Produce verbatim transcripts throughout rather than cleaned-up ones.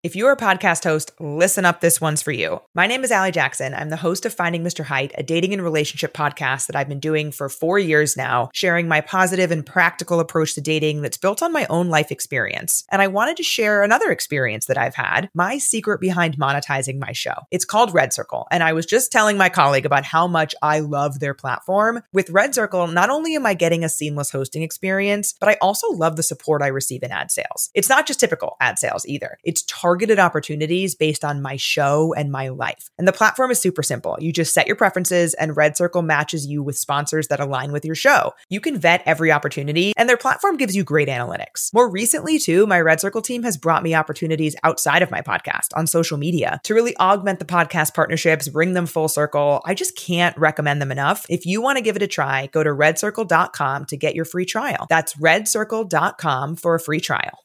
If you're a podcast host, listen up, this one's for you. My name is Allie Jackson. I'm the host of Finding Mister Height, a dating and relationship podcast that I've been doing for four years now, sharing my positive and practical approach to dating that's built on my own life experience. And I wanted to share another experience that I've had, my secret behind monetizing my show. It's called Red Circle, and I was just telling my colleague about how much I love their platform. With Red Circle, not only am I getting a seamless hosting experience, but I also love the support I receive in ad sales. It's not just typical ad sales either. It's targeted targeted opportunities based on my show and my life. And the platform is super simple. You just set your preferences and Red Circle matches you with sponsors that align with your show. You can vet every opportunity and their platform gives you great analytics. More recently too, my Red Circle team has brought me opportunities outside of my podcast on social media to really augment the podcast partnerships, bring them full circle. I just can't recommend them enough. If you want to give it a try, go to red circle dot com to get your free trial. That's red circle dot com for a free trial.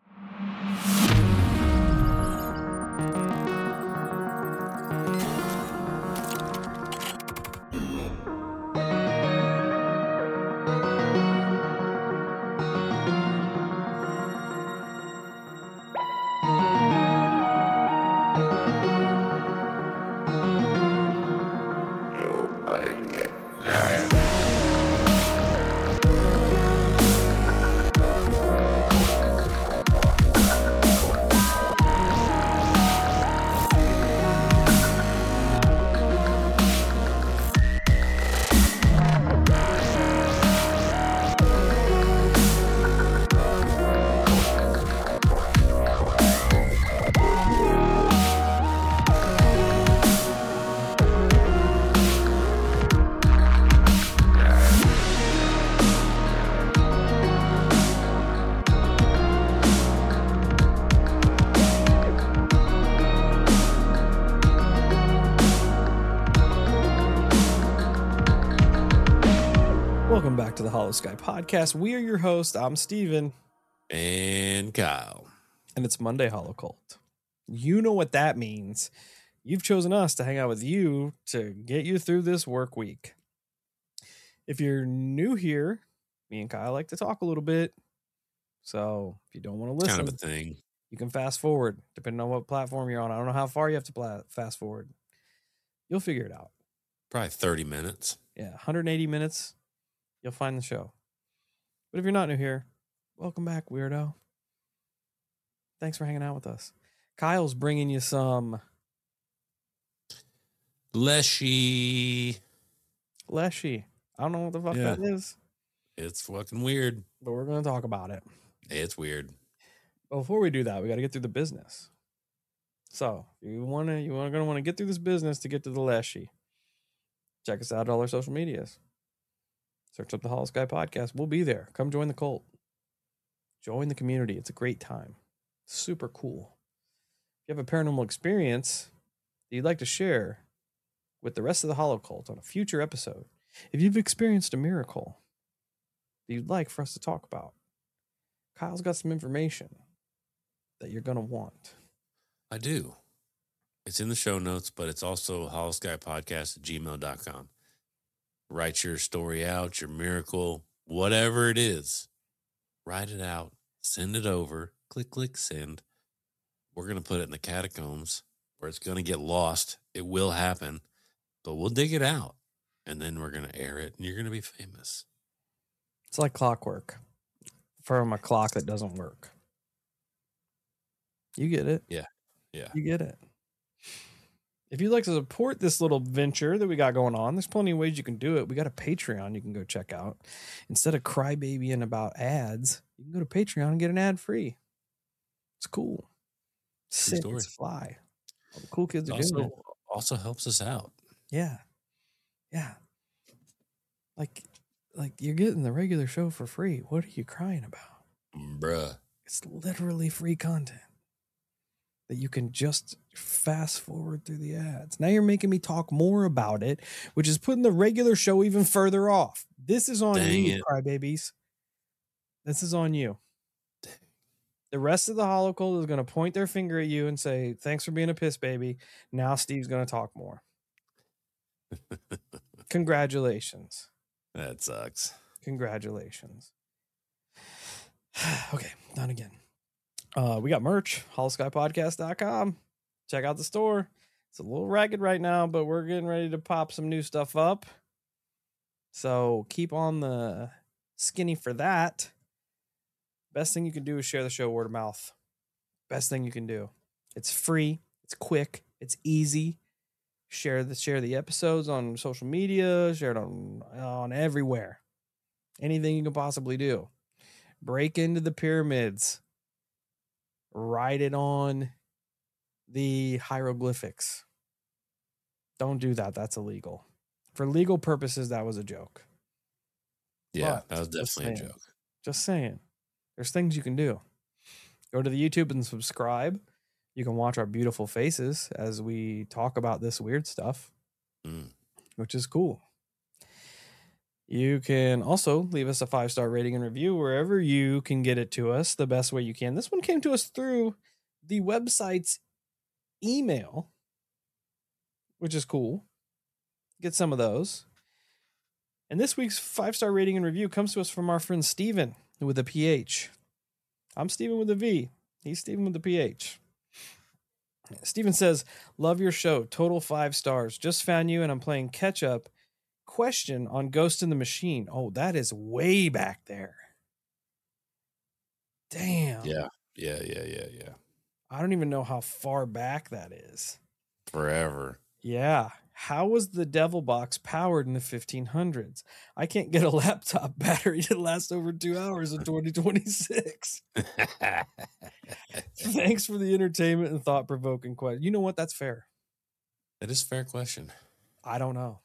Hollow Sky Podcast. We are your host. I'm Steven. And Kyle. And it's Monday Hollow Cult. You know what that means. You've chosen us to hang out with you to get you through this work week. If you're new here, me and Kyle like to talk a little bit. So if you don't want to listen, kind of a thing. You can fast forward depending on what platform you're on. I don't know how far you have to pla- fast forward. You'll figure it out. Probably thirty minutes. Yeah, one hundred eighty minutes. You'll find the show. But if you're not new here, welcome back, weirdo. Thanks for hanging out with us. Kyle's bringing you some Leshy. Leshy. I don't know what the fuck yeah. that is. It's fucking weird. But we're going to talk about it. It's weird. But before we do that, we got to get through the business. So you want to, you're going to want to get through this business to get to the Leshy. Check us out on all our social medias. Search up the Hollow Sky Podcast. We'll be there. Come join the cult. Join the community. It's a great time. Super cool. If you have a paranormal experience that you'd like to share with the rest of the Hollow Cult on a future episode, if you've experienced a miracle that you'd like for us to talk about, Kyle's got some information that you're going to want. I do. It's in the show notes, but it's also hollow sky podcast at gmail dot com. Write your story out, your miracle, whatever it is. Write it out. Send it over. Click, click, send. We're going to put it in the catacombs where it's going to get lost. It will happen, but we'll dig it out. And then we're going to air it, and you're going to be famous. It's like clockwork from a clock that doesn't work. You get it. Yeah. Yeah. You get it. If you'd like to support this little venture that we got going on, there's plenty of ways you can do it. We got a Patreon you can go check out. Instead of crybabying about ads, you can go to Patreon and get an ad free. It's cool. Sick, it's fly. All the cool kids are also, doing it. Also helps us out. Yeah. Yeah. Like, like you're getting the regular show for free. What are you crying about? Bruh. It's literally free content that you can just fast forward through the ads. Now you're making me talk more about it, which is putting the regular show even further off. This is on Dang you, it. crybabies. This is on you. The rest of the Hollow Cult is going to point their finger at you and say, thanks for being a piss baby. Now Steve's going to talk more. Congratulations. That sucks. Congratulations. Okay, not again. Uh, we got merch, hollow sky podcast dot com. Check out the store. It's a little ragged right now, but we're getting ready to pop some new stuff up. So keep on the skinny for that. Best thing you can do is share the show word of mouth. Best thing you can do. It's free. It's quick. It's easy. Share the share the episodes on social media. Share it on on everywhere. Anything you can possibly do. Break into the pyramids. Write it on the hieroglyphics. Don't do that. That's illegal. For legal purposes, that was a joke. Yeah, But that was just definitely a saying. joke. Just saying. There's things you can do. Go to the YouTube and subscribe. You can watch our beautiful faces as we talk about this weird stuff, Mm. which is cool. You can also leave us a five-star rating and review wherever you can get it to us the best way you can. This one came to us through the website's email, which is cool. Get some of those. And this week's five-star rating and review comes to us from our friend Steven with a P H. I'm Steven with a V. He's Steven with a P H. Steven says, love your show. Total five stars. Just found you and I'm playing catch up. Question on Ghost in the Machine. Oh, that is way back there. Damn. Yeah, yeah, yeah, yeah, yeah. I don't even know how far back that is. Forever. Yeah. How was the Devil Box powered in the fifteen hundreds? I can't get a laptop battery to last over two hours in twenty twenty-six. Thanks for the entertainment and thought-provoking question. You know what? That's fair. That is a fair question. I don't know.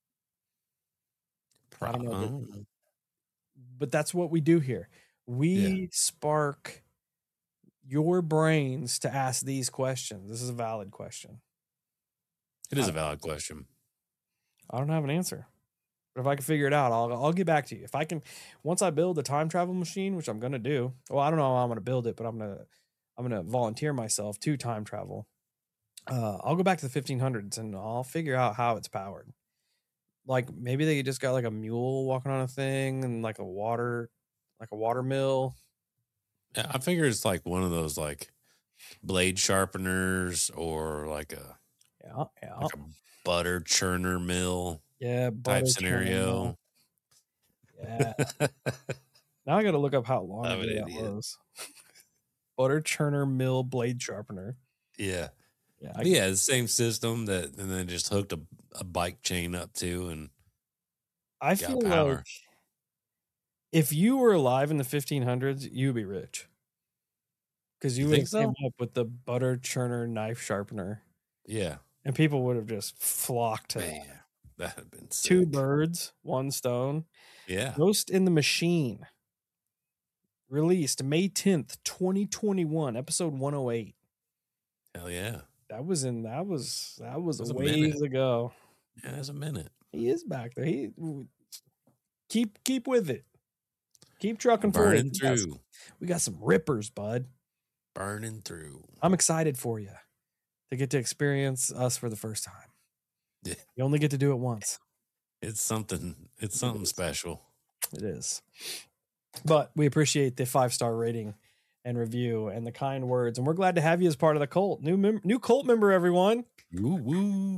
I don't know. But, Um, but that's what we do here. We Yeah. spark your brains to ask these questions. This is a valid question. It is a valid question. I don't have an answer. But if I can figure it out, I'll I'll get back to you. If I can, once I build a time travel machine, which I'm gonna do. Well, I don't know how I'm gonna build it, but I'm gonna I'm gonna volunteer myself to time travel. Uh, I'll go back to the fifteen hundreds and I'll figure out how it's powered. Like maybe they just got like a mule walking on a thing and like a water, like a water mill. Yeah, I figure it's like one of those like blade sharpeners or like a Yeah, yeah, like a butter churner mill yeah. butter type churner. scenario. Yeah. Now I got to look up how long I'm ago an that idiot. was. Butter churner mill blade sharpener. Yeah. Yeah, I But yeah, the same system that, and then just hooked a, a bike chain up to, and I got feel power. like if you were alive in the fifteen hundreds, you'd be rich. Because you, You would think have came so? up with the butter churner knife sharpener. Yeah, And people would have just flocked to that. man, that had been sick. Two birds, one stone. Yeah, Ghost in the Machine. Released May tenth, twenty twenty-one, episode one oh eight. hell yeah. That was in that was that was, That was a ways minute. ago. Yeah, that's a minute. He is back there. He keep keep with it. Keep trucking Burning forward. We got, through, we got some rippers, bud. burning through. I'm excited for you to get to experience us for the first time. Yeah. You only get to do it once. It's something. It's something is. special. It is. But we appreciate the five-star rating and review and the kind words. And we're glad to have you as part of the cult. New mem- new cult member, everyone. Woo woo.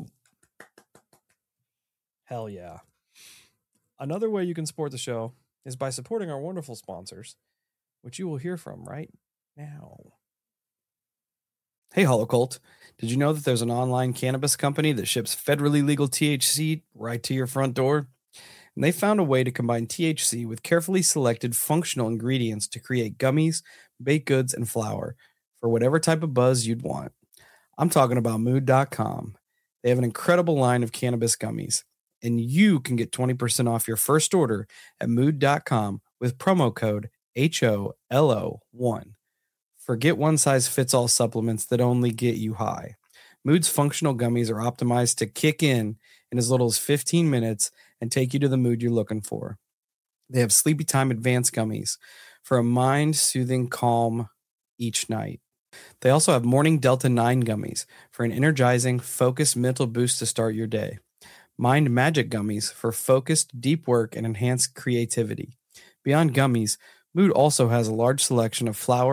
Hell yeah. Another way you can support the show is by supporting our wonderful sponsors, which you will hear from right now. Hey, Holocult. Did you know that there's an online cannabis company that ships federally legal T H C right to your front door? And they found a way to combine T H C with carefully selected functional ingredients to create gummies, baked goods, and flour for whatever type of buzz you'd want. I'm talking about mood dot com. They have an incredible line of cannabis gummies, and you can get twenty percent off your first order at mood dot com with promo code H O L O one. Forget one-size-fits-all supplements that only get you high. Mood's functional gummies are optimized to kick in in as little as fifteen minutes and take you to the mood you're looking for. They have Sleepy Time Advanced gummies for a mind-soothing calm each night. They also have Morning Delta nine gummies for an energizing, focused mental boost to start your day. Mind Magic gummies for focused, deep work and enhanced creativity. Beyond gummies, Mood also has a large selection of flour,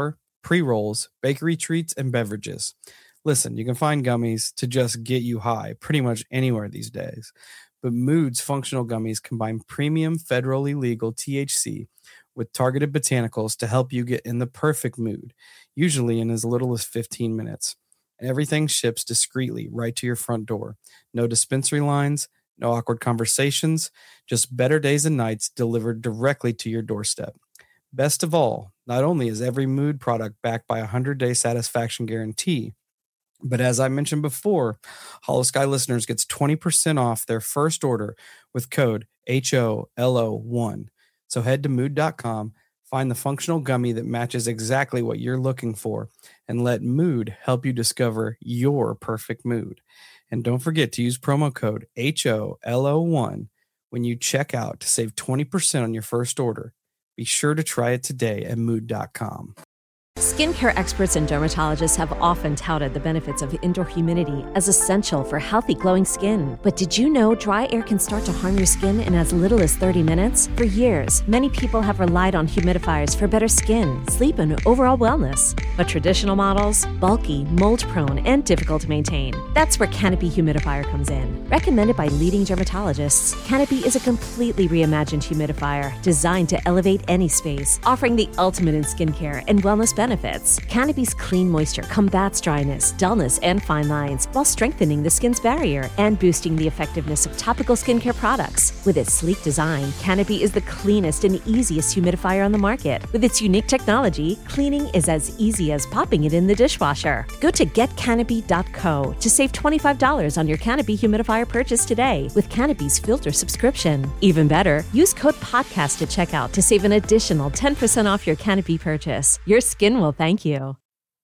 pre-rolls, bakery treats, and beverages. Listen, you can find gummies to just get you high pretty much anywhere these days. But Mood's functional gummies combine premium federally legal T H C with targeted botanicals to help you get in the perfect mood, usually in as little as fifteen minutes. Everything ships discreetly right to your front door. No dispensary lines, no awkward conversations, just better days and nights delivered directly to your doorstep. Best of all, not only is every Mood product backed by a hundred-day satisfaction guarantee, but as I mentioned before, Hollow Sky listeners gets twenty percent off their first order with code H O L O one. So head to mood dot com, find the functional gummy that matches exactly what you're looking for, and let Mood help you discover your perfect mood. And don't forget to use promo code H O L O one when you check out to save twenty percent on your first order. Be sure to try it today at mood dot com. Skincare experts and dermatologists have often touted the benefits of indoor humidity as essential for healthy, glowing skin. But did you know dry air can start to harm your skin in as little as thirty minutes? For years, many people have relied on humidifiers for better skin, sleep, and overall wellness. But traditional models, bulky, mold-prone, and difficult to maintain. That's where Canopy Humidifier comes in. Recommended by leading dermatologists, Canopy is a completely reimagined humidifier designed to elevate any space, offering the ultimate in skincare and wellness benefits. Benefits. Canopy's clean moisture combats dryness, dullness, and fine lines while strengthening the skin's barrier and boosting the effectiveness of topical skincare products. With its sleek design, Canopy is the cleanest and easiest humidifier on the market. With its unique technology, cleaning is as easy as popping it in the dishwasher. Go to get canopy dot co to save twenty-five dollars on your Canopy humidifier purchase today with Canopy's filter subscription. Even better, use code PODCAST at checkout to save an additional ten percent off your Canopy purchase. Your skin will thank you.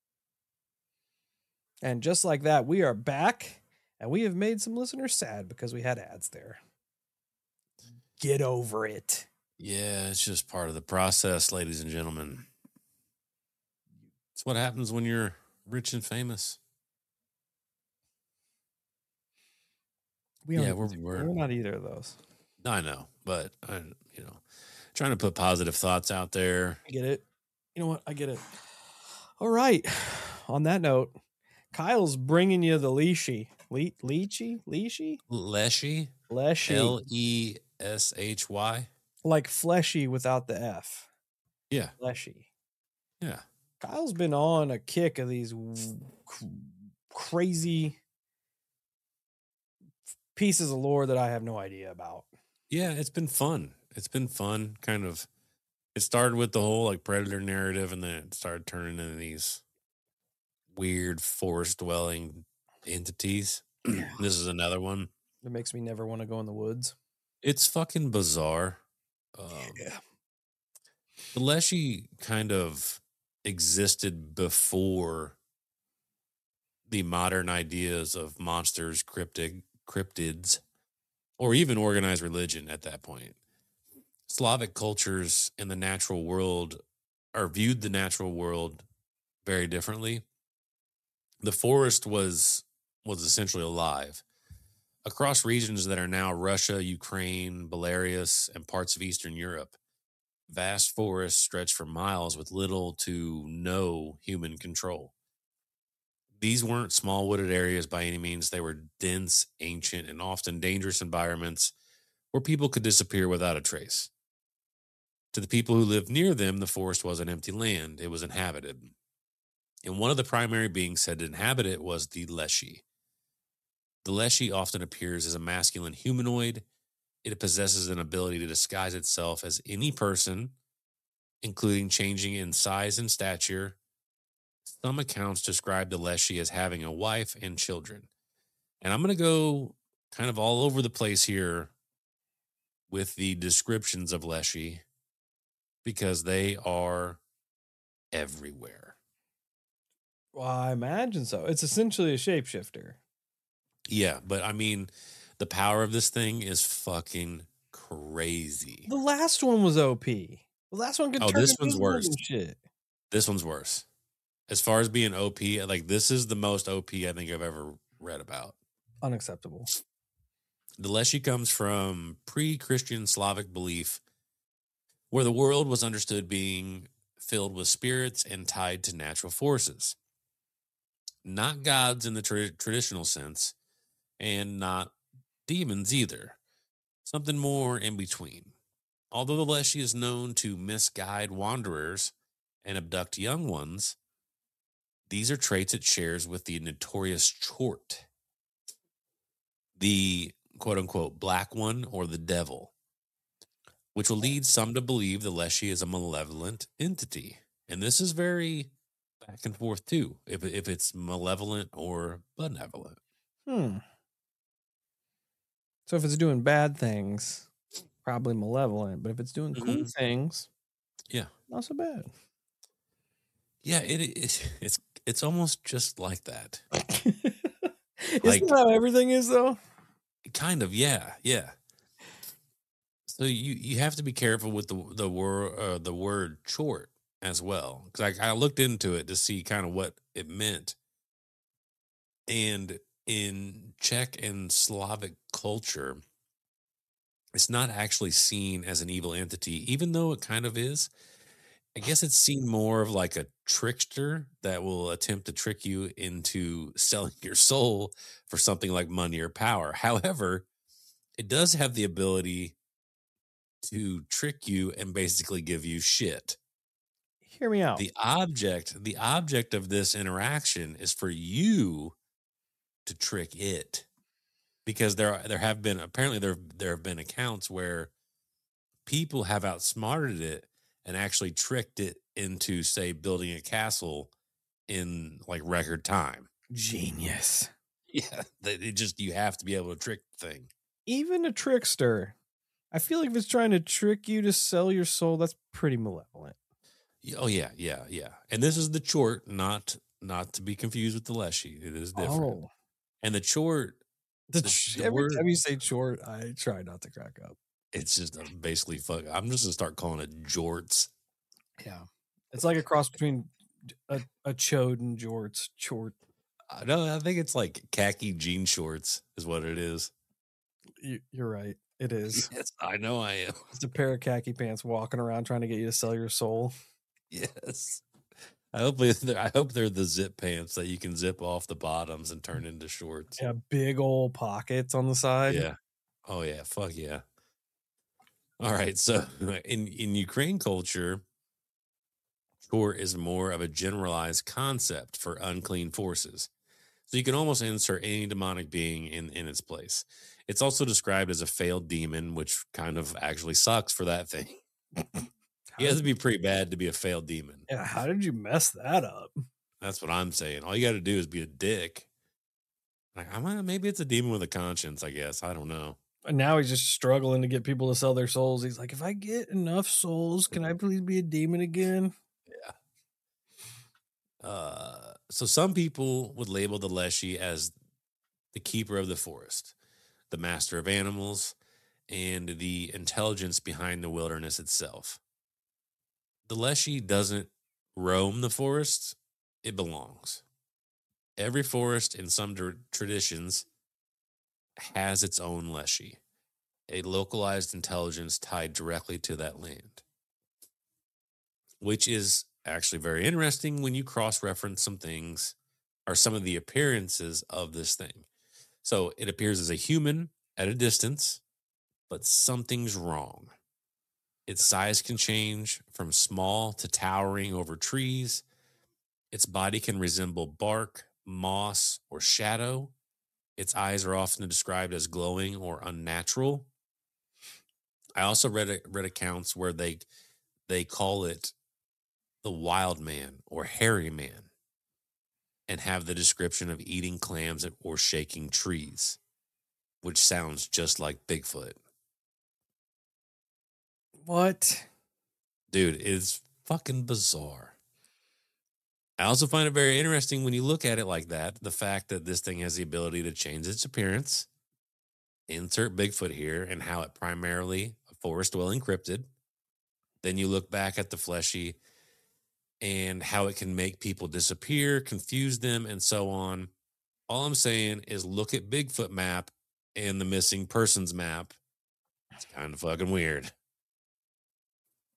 And just like that, we are back, and we have made some listeners sad because we had ads there. Get over it. Yeah, it's just part of the process, ladies and gentlemen. It's what happens when you're rich and famous. We yeah, aren't, we're, we're we're not either of those. I know, but I, you know, trying to put positive thoughts out there. I get it. You know what? I get it. All right. On that note, Kyle's bringing you the Leashy. Le- Leachy? Leashy? Leshy? Leshy. L E S H Y? Like fleshy without the F. Yeah. Leshy. Yeah. Kyle's been on a kick of these c- crazy pieces of lore that I have no idea about. Yeah, it's been fun. It's been fun, kind of. It started with the whole like predator narrative, and then it started turning into these weird forest dwelling entities. This is another one. It makes me never want to go in the woods. It's fucking bizarre. Um, yeah. The Leshy kind of existed before the modern ideas of monsters, cryptid, cryptids, or even organized religion at that point. Slavic cultures in the natural world are viewed the natural world very differently. The forest was was essentially alive. Across regions that are now Russia, Ukraine, Belarus, and parts of Eastern Europe, vast forests stretch for miles with little to no human control. These weren't small wooded areas by any means. They were dense, ancient, and often dangerous environments where people could disappear without a trace. To the people who lived near them, the forest was an empty land. It was inhabited. And one of the primary beings said to inhabit it was the Leshy. The Leshy often appears as a masculine humanoid. It possesses an ability to disguise itself as any person, including changing in size and stature. Some accounts describe the Leshy as having a wife and children. And I'm going to go kind of all over the place here with the descriptions of Leshy because they are everywhere. Well, I imagine so. It's essentially a shapeshifter. Yeah, but I mean, the power of this thing is fucking crazy. The last one was O P. The last one could oh, turn this one's invisible worse. and shit. This one's worse. As far as being O P, like this is the most O P I think I've ever read about. Unacceptable. The Leshy comes from pre-Christian Slavic belief where the world was understood being filled with spirits and tied to natural forces. Not gods in the tra- traditional sense, and not demons either. Something more in between. Although the Leshy is known to misguide wanderers and abduct young ones, these are traits it shares with the notorious Chort, the quote-unquote black one or the devil, which will lead some to believe the Leshy is a malevolent entity. And this is very back and forth too, if, if it's malevolent or benevolent. Hmm. So if it's doing bad things, probably malevolent. But if it's doing cool Mhm. things, Yeah. not so bad. Yeah, it, it it's it's almost just like that. Isn't Like- that how everything is, though? Kind of, yeah, yeah. So you you have to be careful with the the word uh, the word chort as well, because I, I looked into it to see kind of what it meant. And in Czech and Slavic culture, it's not actually seen as an evil entity, even though it kind of is. I guess it's seen more of like a trickster that will attempt to trick you into selling your soul for something like money or power. However, it does have the ability to trick you and basically give you shit. Hear me out. The object, the object of this interaction is for you to trick it. Because there there have been apparently there there have been accounts where people have outsmarted it and actually tricked it into, say, building a castle in like record time. Genius. Yeah, that it just you have to be able to trick the thing. Even a trickster. I feel like if it's trying to trick you to sell your soul, that's pretty malevolent. Y- Oh yeah, yeah, yeah. And this is the chort, not not to be confused with the Leshy. It is different. Oh. And the chort, The The- ch- the every word- time you say short, I try not to crack up. it's just uh, basically fuck. I'm just gonna start calling it jorts. Yeah. It's like a cross between a, a chode and jorts. Chort. I know. I think it's like khaki jean shorts is what it is. You, you're right. It is. Yes, I know I am. It's a pair of khaki pants walking around trying to get you to sell your soul. Yes. I hope they're, I hope they're the zip pants that you can zip off the bottoms and turn into shorts. Yeah, big old pockets on the side. Yeah. Oh yeah. Fuck yeah. All right. So in in Ukraine culture, chore is more of a generalized concept for unclean forces. So you can almost insert any demonic being in in its place. It's also described as a failed demon, which kind of actually sucks for that thing. You have to be pretty bad to be a failed demon. Yeah, how did you mess that up? That's what I'm saying. All you got to do is be a dick. Like, I'm uh, maybe it's a demon with a conscience. I guess I don't know. And now he's just struggling to get people to sell their souls. He's like, if I get enough souls, can I please be a demon again? Uh, so some people would label the Leshy as the keeper of the forest, the master of animals, and the intelligence behind the wilderness itself. The Leshy doesn't roam the forest; it belongs. Every forest in some tr- traditions has its own Leshy, a localized intelligence tied directly to that land, which is actually very interesting when you cross-reference some things or some of the appearances of this thing. So it appears as a human at a distance, but something's wrong. Its size can change from small to towering over trees. Its body can resemble bark, moss, or shadow. Its eyes are often described as glowing or unnatural. I also read read accounts where they they call it the wild man or hairy man, and have the description of eating clams or shaking trees, which sounds just like Bigfoot. What? Dude, it's fucking bizarre. I also find it very interesting when you look at it like that, the fact that this thing has the ability to change its appearance, insert Bigfoot here, and how it primarily a forest dwelling cryptid. Then you look back at the Fleshy and how it can make people disappear, confuse them, and so on. All I'm saying is look at Bigfoot map and the missing persons map. It's kind of fucking weird.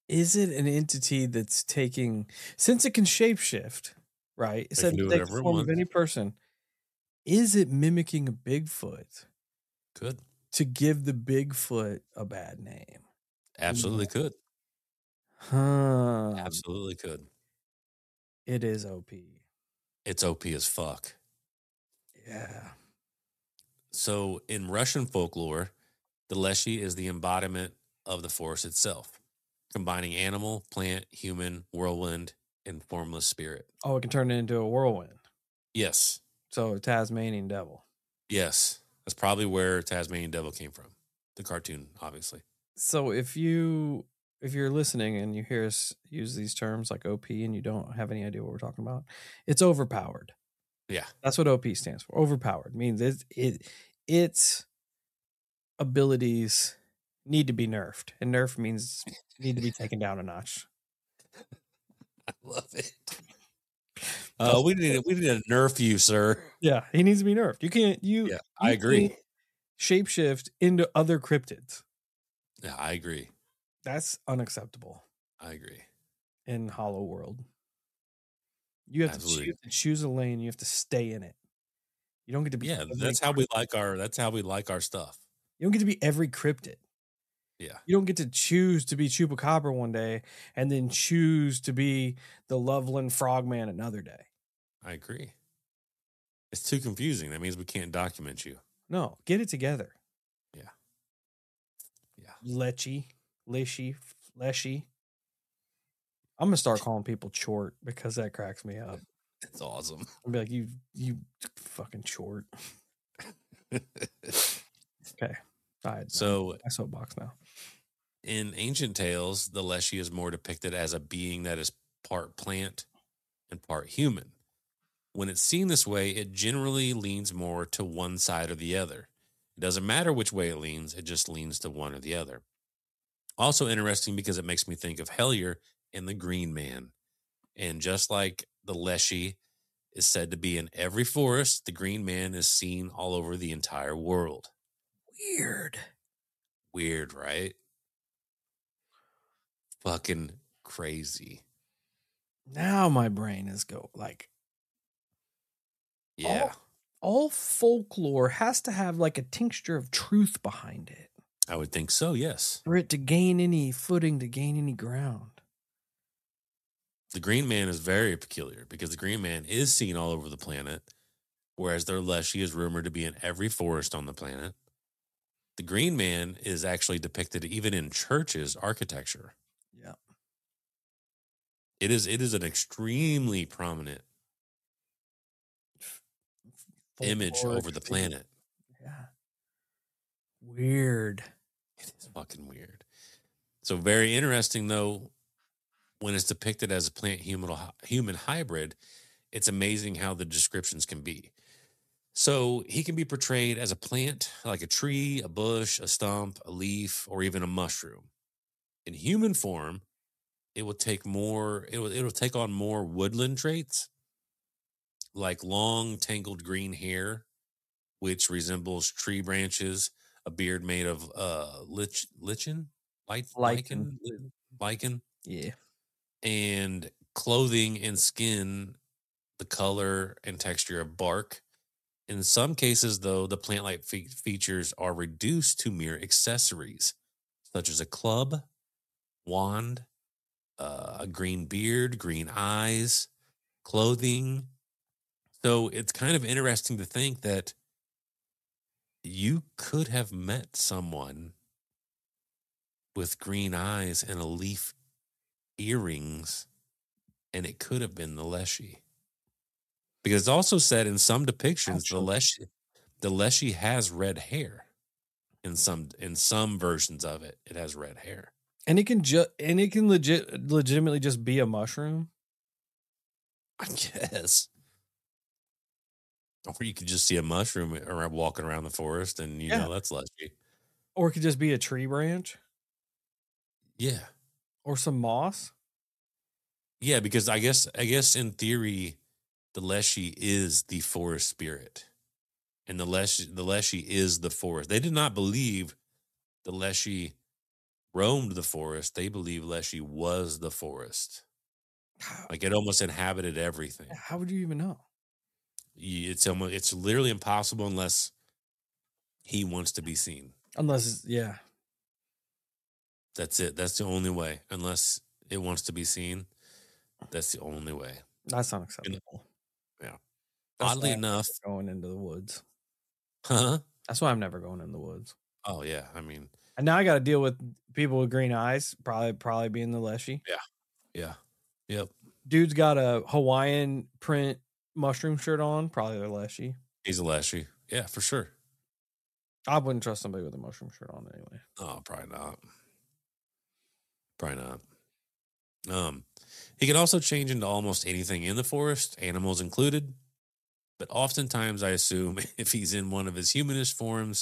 is it an entity that's taking, since it can shapeshift, right? It It said can do take whatever the it form of wants. any person. Is it mimicking a Bigfoot Could. to give the Bigfoot a bad name? Absolutely could. Huh. Absolutely could. It is O P. It's O P as fuck. Yeah. So in Russian folklore, the Leshy is the embodiment of the forest itself, combining animal, plant, human, whirlwind, and formless spirit. Oh, it can turn it into a whirlwind. Yes. So a Tasmanian devil. Yes. That's probably where Tasmanian Devil came from. The cartoon, obviously. So if you if you're listening and you hear us use these terms like O P and you don't have any idea what we're talking about, it's overpowered. Yeah. That's what O P stands for. Overpowered means it, it its abilities need to be nerfed, and nerf means need to be taken down a notch. I love it. Uh, we need we need to nerf you, sir. Yeah, he needs to be nerfed. You can't. You. Yeah, you I agree. can't shapeshift into other cryptids. Yeah, I agree. That's unacceptable I agree. in Hollow World. You have Absolutely. to choose, to choose a lane. You have to stay in it. You don't get to be. Yeah, every that's how crypt- we like our that's how we like our stuff. You don't get to be every cryptid. Yeah. You don't get to choose to be Chupacabra one day and then choose to be the Loveland Frogman another day. I agree. It's too confusing. That means we can't document you. No, get it together. Yeah. Yeah. Lechy, Lishy, Leshy. I'm gonna start calling people Chort because that cracks me up. It's awesome. I'll be like, you, you fucking Chort. Okay. All right. So My soapbox now. in ancient tales, the Leshy is more depicted as a being that is part plant and part human. When it's seen this way, it generally leans more to one side or the other. It doesn't matter which way it leans, it just leans to one or the other. Also interesting because it makes me think of Hellier and the Green Man. And just like the Leshy is said to be in every forest, the Green Man is seen all over the entire world. Weird. Weird, right? Fucking crazy. Now my brain is go like Yeah, all, all folklore has to have like a tincture of truth behind it I would think so, yes. for it to gain any footing, to gain any ground. The Green Man is very peculiar because the Green Man is seen all over the planet, whereas the Leshy is rumored to be in every forest on the planet. The Green Man is actually depicted even in churches' architecture. Yeah. It is it is an extremely prominent image Folkloric over the figure. planet. Yeah. Weird. It is fucking weird. So very interesting though, when it's depicted as a plant human human hybrid, it's amazing how the descriptions can be. So he can be portrayed as a plant, like a tree, a bush, a stump, a leaf, or even a mushroom. In human form, it will take more, it will, it will take on more woodland traits, like long, tangled green hair, which resembles tree branches, a beard made of uh lich, lichen, Lich, Lichen. lichen, lichen, Yeah. and clothing and skin, the color and texture of bark. In some cases, though, the plant-like fe- features are reduced to mere accessories, such as a club, wand, uh, a green beard, green eyes, clothing. So it's kind of interesting to think that you could have met someone with green eyes and a leaf earrings, and it could have been the Leshy. Because it's also said in some depictions, the Actually. Leshy, the Leshy has red hair. In some in some versions of it, it has red hair. And it can just and it can legit legitimately just be a mushroom. I guess. Or you could just see a mushroom around walking around the forest, and you Yeah. know that's Leshy. Or it could just be a tree branch Yeah, or some moss. yeah. Because I guess I guess in theory, the Leshy is the forest spirit, and the Leshy the Leshy is the forest. They did not believe the Leshy roamed the forest, they believe Leshy was the forest. Like it almost inhabited everything. How would you even know? It's almost, it's literally impossible unless he wants to be seen. Unless, yeah. That's it. That's the only way. Unless it wants to be seen, that's the only way. That's not acceptable. Yeah. That's Oddly why I'm enough, never going into the woods. huh? That's why I'm never going in the woods. Oh yeah. I mean, And now I got to deal with people with green eyes, probably probably being the Leshy. yeah, yeah, yep. Dude's got a Hawaiian print mushroom shirt on, probably the Leshy. He's a Leshy. Yeah, for sure. I wouldn't trust somebody with a mushroom shirt on anyway. Oh, probably not. Probably not. Um, he can also change into almost anything in the forest, animals included. But oftentimes, I assume if he's in one of his humanist forms,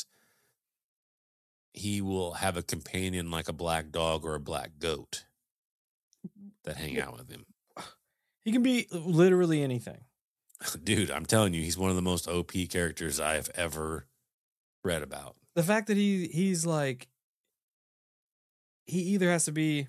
he will have a companion like a black dog or a black goat that hang out with him. He can be literally anything. Dude, I'm telling you, he's one of the most O P characters I've ever read about. The fact that he he's like, he either has to be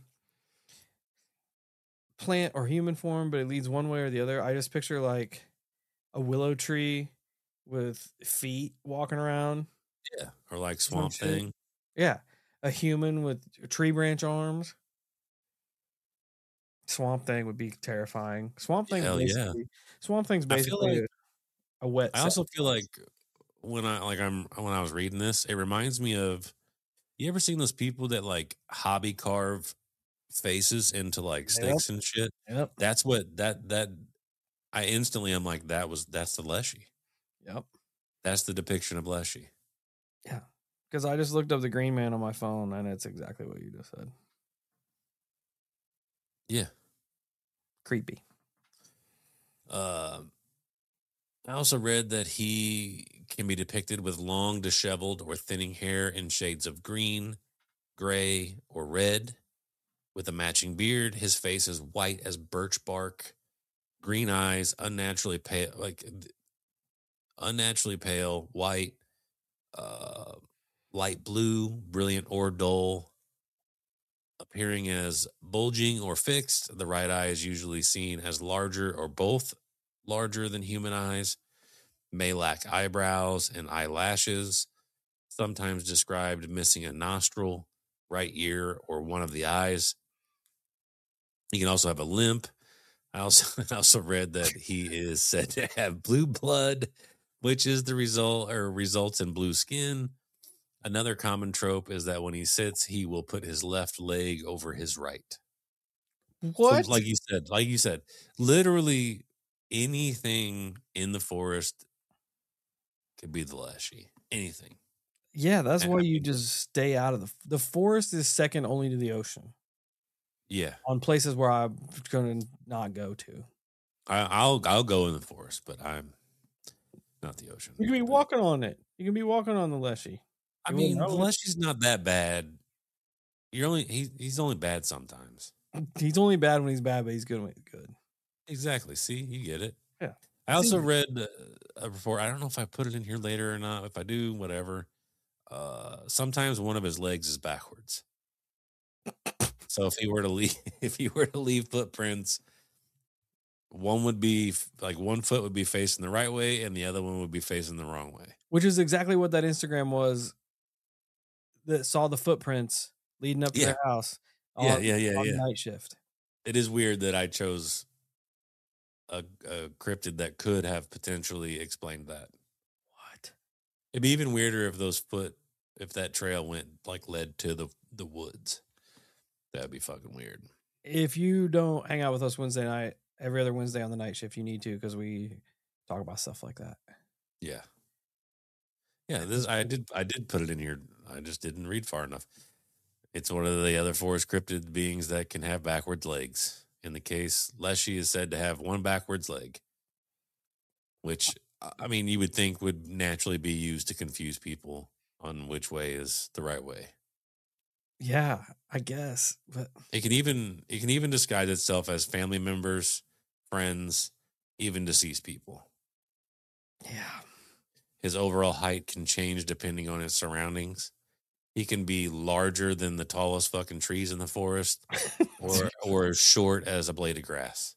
plant or human form, but it leads one way or the other. I just picture like a willow tree with feet walking around. Yeah. Or like Swamp Thing. Yeah. A human with tree branch arms. Swamp Thing would be terrifying. Swamp Thing, Hell yeah. Swamp Thing's basically like, a, a wet. I also feel like when I like I'm when I was reading this, it reminds me of, you ever seen those people that like hobby carve faces into like sticks yep. and shit? Yep. That's what that that I instantly I'm like, that was that's the Leshy. Yep. That's the depiction of Leshy. Yeah. Because I just looked up the Green Man on my phone and it's exactly what you just said. Yeah. Creepy. Uh, I also read that he can be depicted with long, disheveled, or thinning hair in shades of green, gray, or red. With a matching beard, his face is white as birch bark, green eyes, unnaturally pale, like unnaturally pale, white, uh, light blue, brilliant or dull. Appearing as bulging or fixed, the right eye is usually seen as larger or both larger than human eyes. May lack eyebrows and eyelashes. Sometimes described missing a nostril, right ear, or one of the eyes. He can also have a limp. I also I also read that he is said to have blue blood, which is the result or results in blue skin. Another common trope is that when he sits, he will put his left leg over his right. What? So, like you said, like you said, literally anything in the forest could be the Leshy. Anything. Yeah, that's why you just stay out of the the forest is second only to the ocean. Yeah, on places where I'm going to not go to. I, I'll I'll go in the forest, but I'm not the ocean. You can be walking on it. You can be walking on the Leshy. I mean, the Leshy's not that bad. You're only he, he's only bad sometimes. He's only bad when he's bad, but he's good when he's good. Exactly. See, you get it. Yeah. I also read a report. I don't know if I put it in here later or not. If I do, whatever. Uh, sometimes one of his legs is backwards. So if he were to leave, if he were to leave footprints, one would be like one foot would be facing the right way, and the other one would be facing the wrong way. Which is exactly what that Instagram was. That saw the footprints leading up to yeah. their house. Yeah, on, yeah, yeah, on yeah. Night shift. It is weird that I chose a, a cryptid that could have potentially explained that. What? It'd be even weirder if those foot, if that trail went like led to the the woods. That'd be fucking weird. If you don't hang out with us Wednesday night, every other Wednesday on the night shift, you need to, because we talk about stuff like that. Yeah. Yeah, this I did I did put it in here. I just didn't read far enough. It's one of the other forest cryptid beings that can have backwards legs. In the case, Leshy is said to have one backwards leg, which, I mean, you would think would naturally be used to confuse people on which way is the right way. Yeah, I guess. But it can even it can even disguise itself as family members, friends, even deceased people. Yeah. His overall height can change depending on his surroundings. He can be larger than the tallest fucking trees in the forest, or or as short as a blade of grass.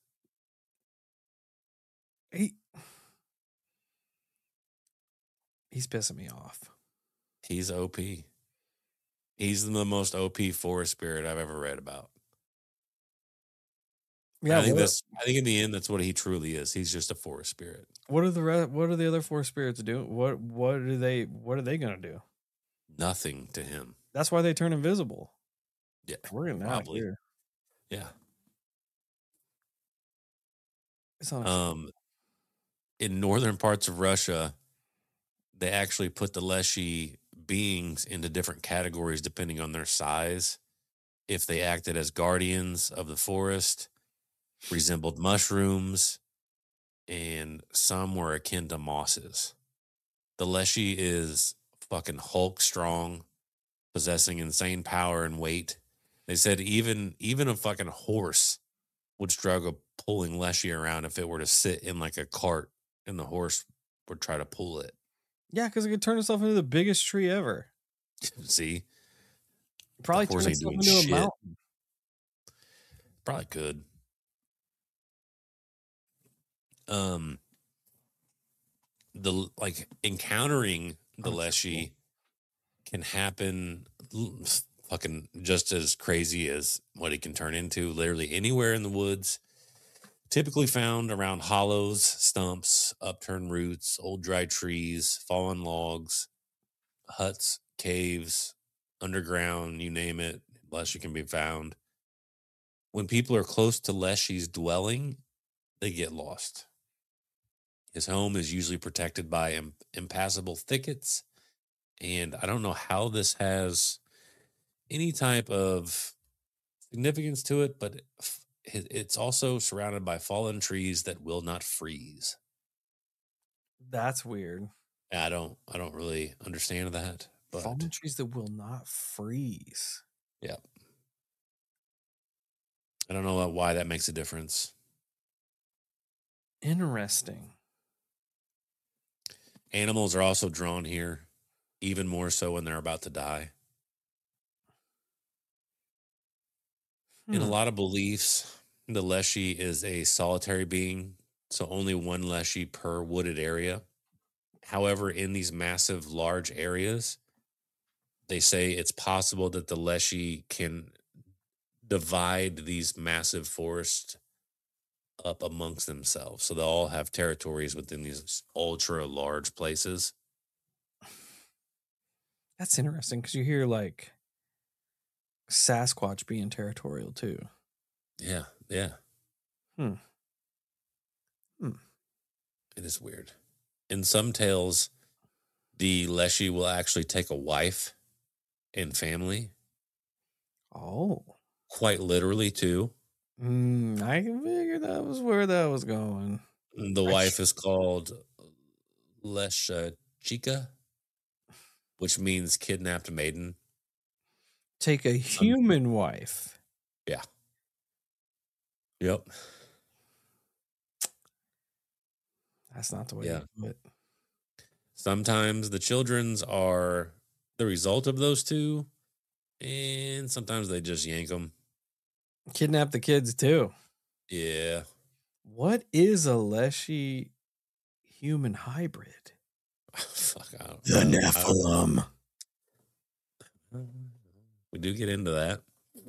He, he's pissing me off. He's O P. He's the most O P forest spirit I've ever read about. Yeah, I think what, that's. I think in the end, that's what he truly is. He's just a forest spirit. what are the re- what are the other four spirits doing? What what are they what are they gonna do? Nothing to him. That's why they turn invisible. Yeah, We're getting out of probably. here. Yeah. It's on Um, in northern parts of Russia, they actually put the Leshy beings into different categories depending on their size. If they acted as guardians of the forest, resembled mushrooms, and some were akin to mosses. The Leshy is fucking Hulk strong, possessing insane power and weight. They said even even a fucking horse would struggle pulling Leshy around if it were to sit in like a cart and the horse would try to pull it. Yeah, because it could turn itself into the biggest tree ever. See? Probably horse turn ain't itself doing into a shit. mountain. Probably could. Um, the like encountering the Oh, that's Leshy can happen l- fucking just as crazy as what it can turn into literally anywhere in the woods. Typically found around hollows, stumps, upturned roots, old dry trees, fallen logs, huts, caves, underground, you name it, Leshy can be found. When people are close to Leshy's dwelling, they get lost. His home is usually protected by im- impassable thickets, and I don't know how this has any type of significance to it, but f- it- it's also surrounded by fallen trees that will not freeze. That's weird. I don't, I don't really understand that, but Fallen trees that will not freeze. yeah, I don't know why that makes a difference. Interesting. Animals are also drawn here, even more so when they're about to die. In a Hmm. lot of beliefs, the Leshy is a solitary being, so only one Leshy per wooded area. However, in these massive, large areas, they say it's possible that the Leshy can divide these massive forests up amongst themselves. So they'll all have territories within these ultra large places. That's interesting because you hear like Sasquatch being territorial too. Yeah, yeah. Hmm. Hmm. It is weird. In some tales, the Leshy will actually take a wife and family, Oh. quite literally, too. Mm, I can figure that was where that was going. The I wife sh- is called Lesha Chica, which means kidnapped maiden. Take a human wife. Yeah. Yep. That's not the way Yeah. to do it. Sometimes the children's are the result of those two, and sometimes they just yank them. Kidnap the kids too. Yeah. What is a Leshy human hybrid? Fuck, I don't, The I don't- Nephilim. I don't- we do get into that.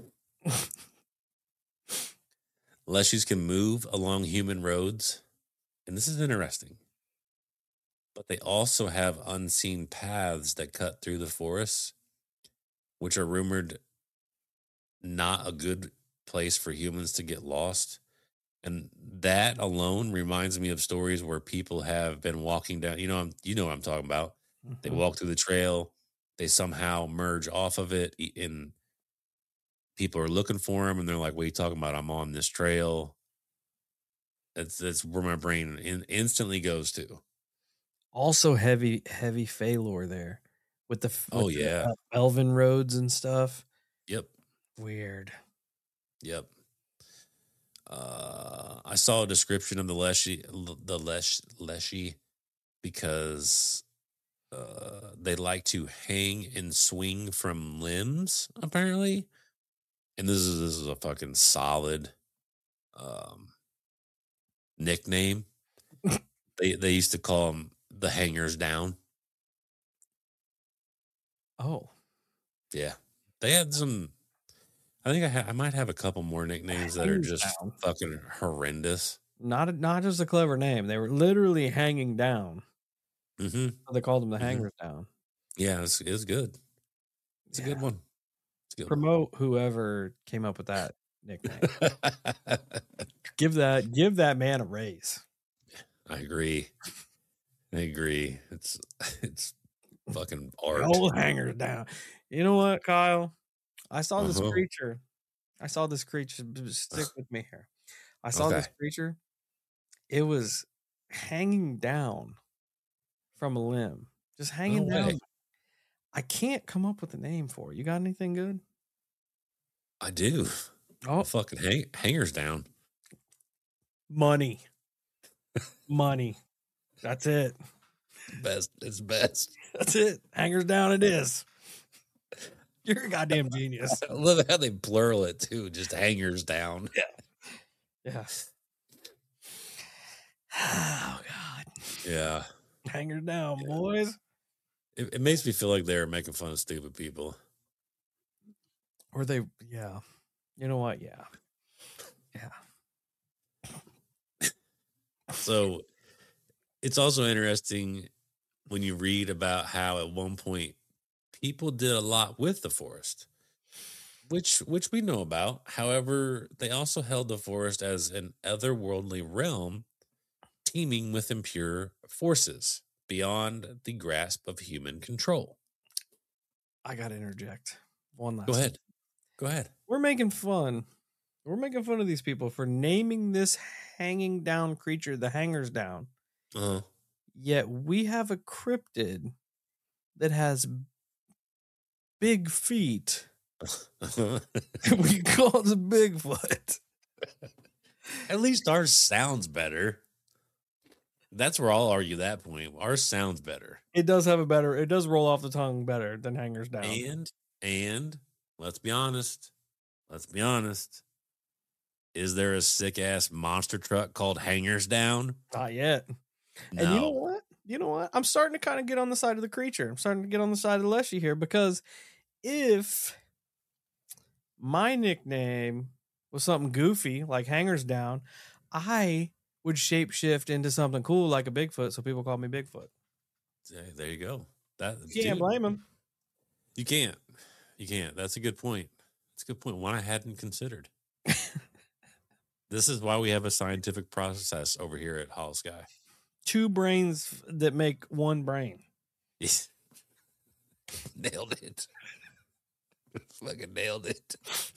Leshies can move along human roads, and this is interesting. But they also have unseen paths that cut through the forests, which are rumored not a good place for humans to get lost. And that alone reminds me of stories where people have been walking down. You know, I'm, you know what I'm talking about. They Mhm. walk through the trail, they somehow merge off of it, e- and people are looking for them, and they're like, "What are you talking about? I'm on this trail." That's that's where my brain in, instantly goes to. Also heavy, heavy Fey lore there with the f- Oh, with the, yeah. uh, elven roads and stuff. Yep, Weird. yep. Uh, I saw a description of the Leshy, the Lesh Leshy, because uh, they like to hang and swing from limbs, apparently. And this is this is a fucking solid um, nickname. they they used to call them the hangers down. Oh, yeah, they had some. I think I ha- I might have a couple more nicknames that are just down. Fucking horrendous. Not not just a clever name. They were literally hanging down. Mm-hmm. So they called them the mm-hmm. hangers down. Yeah, it's it's good. It's yeah. a good one. It's a good Promote one. whoever came up with that nickname. give that give that man a raise. I agree. I agree. It's it's fucking art. All hangers down. You know what, Kyle? I saw this uh-huh. creature. I saw this creature. Stick with me here. I saw okay. this creature. It was hanging down from a limb. Just hanging no down. Way. I can't come up with a name for it. You got anything good? I do. Oh, fucking hang, hangers down. Money. Money. That's it. Best. It's best. That's it. Hangers down it is. You're a goddamn genius. I love how they plural it too. Just hangers down. Yeah. Yeah. Oh God. Yeah. Hangers down, yeah. boys. It, it makes me feel like they're making fun of stupid people. Or they, yeah. You know what? Yeah. Yeah. So it's also interesting when you read about how at one point people did a lot with the forest, which which we know about. However, they also held the forest as an otherworldly realm teeming with impure forces beyond the grasp of human control. I got to interject. One last Go ahead. Thing. Go ahead. We're making fun. We're making fun of these people for naming this hanging down creature the hangers down. Uh-huh. Yet we have a cryptid that has big feet. We call it Bigfoot. At least ours sounds better. That's where I'll argue that point. Ours sounds better. It does have a better, it does roll off the tongue better than hangers down. And, and let's be honest. Let's be honest. Is there a sick ass monster truck called Hangers Down? Not yet. No. And you know what? You know what? I'm starting to kind of get on the side of the creature. I'm starting to get on the side of Leshy here because if my nickname was something goofy like Hangers Down, I would shapeshift into something cool like a Bigfoot, so people call me Bigfoot. There you go. That you can't dude, blame him. You can't. You can't. That's a good point. That's a good point. One I hadn't considered. This is why we have a scientific process over here at Hollow Sky. Two brains that make one brain. Nailed it. Fucking nailed it.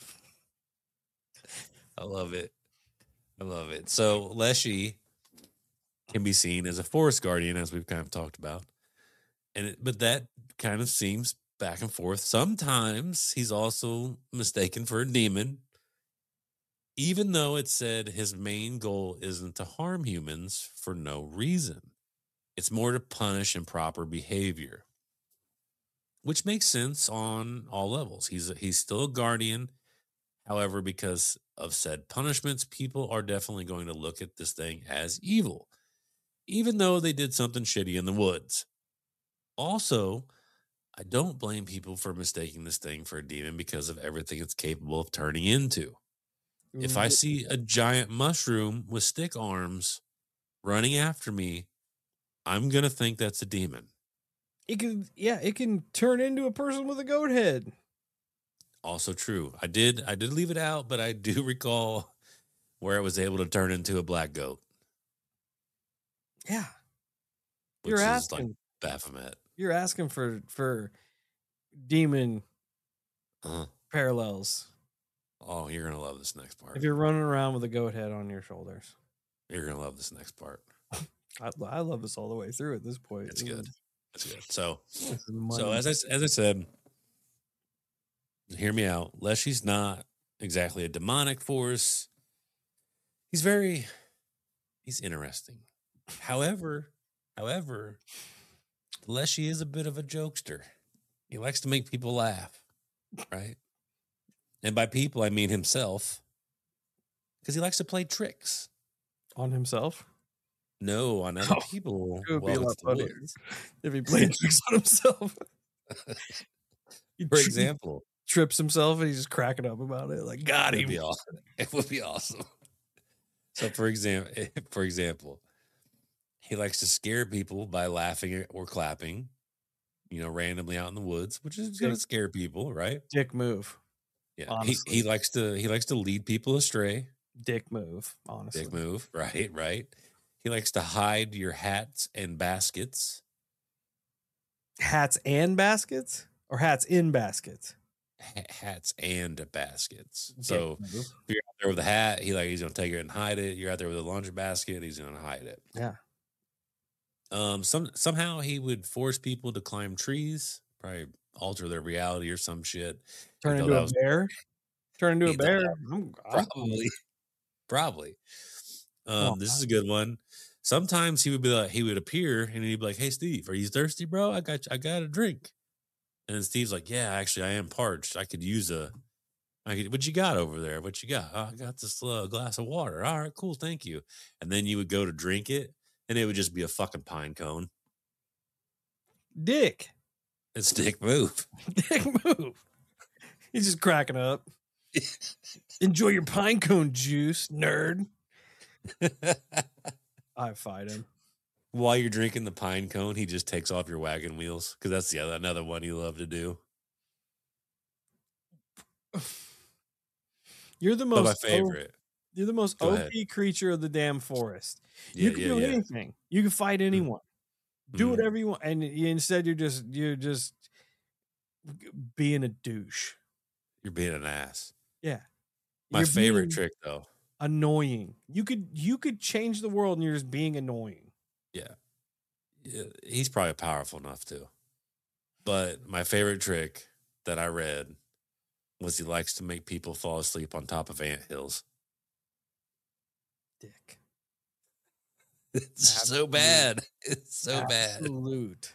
I love it. I love it. So Leshy can be seen as a forest guardian, as we've kind of talked about. And it, but that kind of seems back and forth. Sometimes he's also mistaken for a demon, even though it said his main goal isn't to harm humans for no reason. It's more to punish improper behavior, which makes sense on all levels. He's he's still a guardian. However, because of said punishments, people are definitely going to look at this thing as evil, even though they did something shitty in the woods. Also, I don't blame people for mistaking this thing for a demon because of everything it's capable of turning into. If I see a giant mushroom with stick arms running after me, I'm going to think that's a demon. It can, yeah, it can turn into a person with a goat head. Also true. I did, I did leave it out, but I do recall where it was able to turn into a black goat. Yeah. Which You're is asking, like Baphomet. You're asking for, for demon uh-huh. parallels. Oh, you're going to love this next part. If you're running around with a goat head on your shoulders. You're going to love this next part. I, I love this all the way through at this point. It's good. It's good. So, so as I, as I said, hear me out. Leshy's not exactly a demonic force. He's very, he's interesting. However, however, Leshy is a bit of a jokester. He likes to make people laugh, right? And by people, I mean himself, because he likes to play tricks. On himself? No, on other Oh, people. It would while be a lot it's the funnier woods. if he played tricks on himself. He For tri- example, trips himself and he's just cracking up about it. Like, got it'd him. be awesome. It would be awesome. So, for example, for example, he likes to scare people by laughing or clapping, you know, randomly out in the woods, which is going to scare people, right? Dick move. Yeah. He, Honestly. he likes to he likes to lead people astray. Dick move, honestly. Dick move, right, right. He likes to hide your hats and baskets. Hats and baskets? Or hats in baskets? H- hats and baskets. Dick So move. if you're out there with a hat, he like he's gonna take it and hide it. You're out there with a lunch basket, he's gonna hide it. Yeah. Um, some somehow he would force people to climb trees, probably alter their reality or some shit. Turn He thought into that a was- bear? Turn into he a thought bear? that I'm, I'm Probably, probably. Um, Oh, this is a good one. Sometimes he would be like, he would appear and he'd be like, "Hey, Steve, are you thirsty, bro? I got, I got a drink." And then Steve's like, "Yeah, actually, I am parched. I could use a, I could, what you got over there? What you got? Oh, I got this uh, glass of water. All right, cool, thank you." And then you would go to drink it, and it would just be a fucking pine cone. Dick. It's Dick move. Dick move. He's just cracking up. Enjoy your pine cone juice, nerd. I fight him. While you're drinking the pine cone, he just takes off your wagon wheels because that's the other another one you love to do. You're the But most my favorite. O- you're the most Go O ahead. P creature of the damn forest. Yeah, you can yeah, do yeah. anything. You can fight anyone. Do Mhm. whatever you want, and you, instead you're just you're just being a douche. You're being an ass. Yeah. My You're favorite being trick, though. Annoying. You could you could change the world, and you're just being annoying. Yeah. Yeah, he's probably powerful enough to. But my favorite trick that I read was he likes to make people fall asleep on top of anthills. Dick. It's so Absolute- bad. It's so bad. Absolute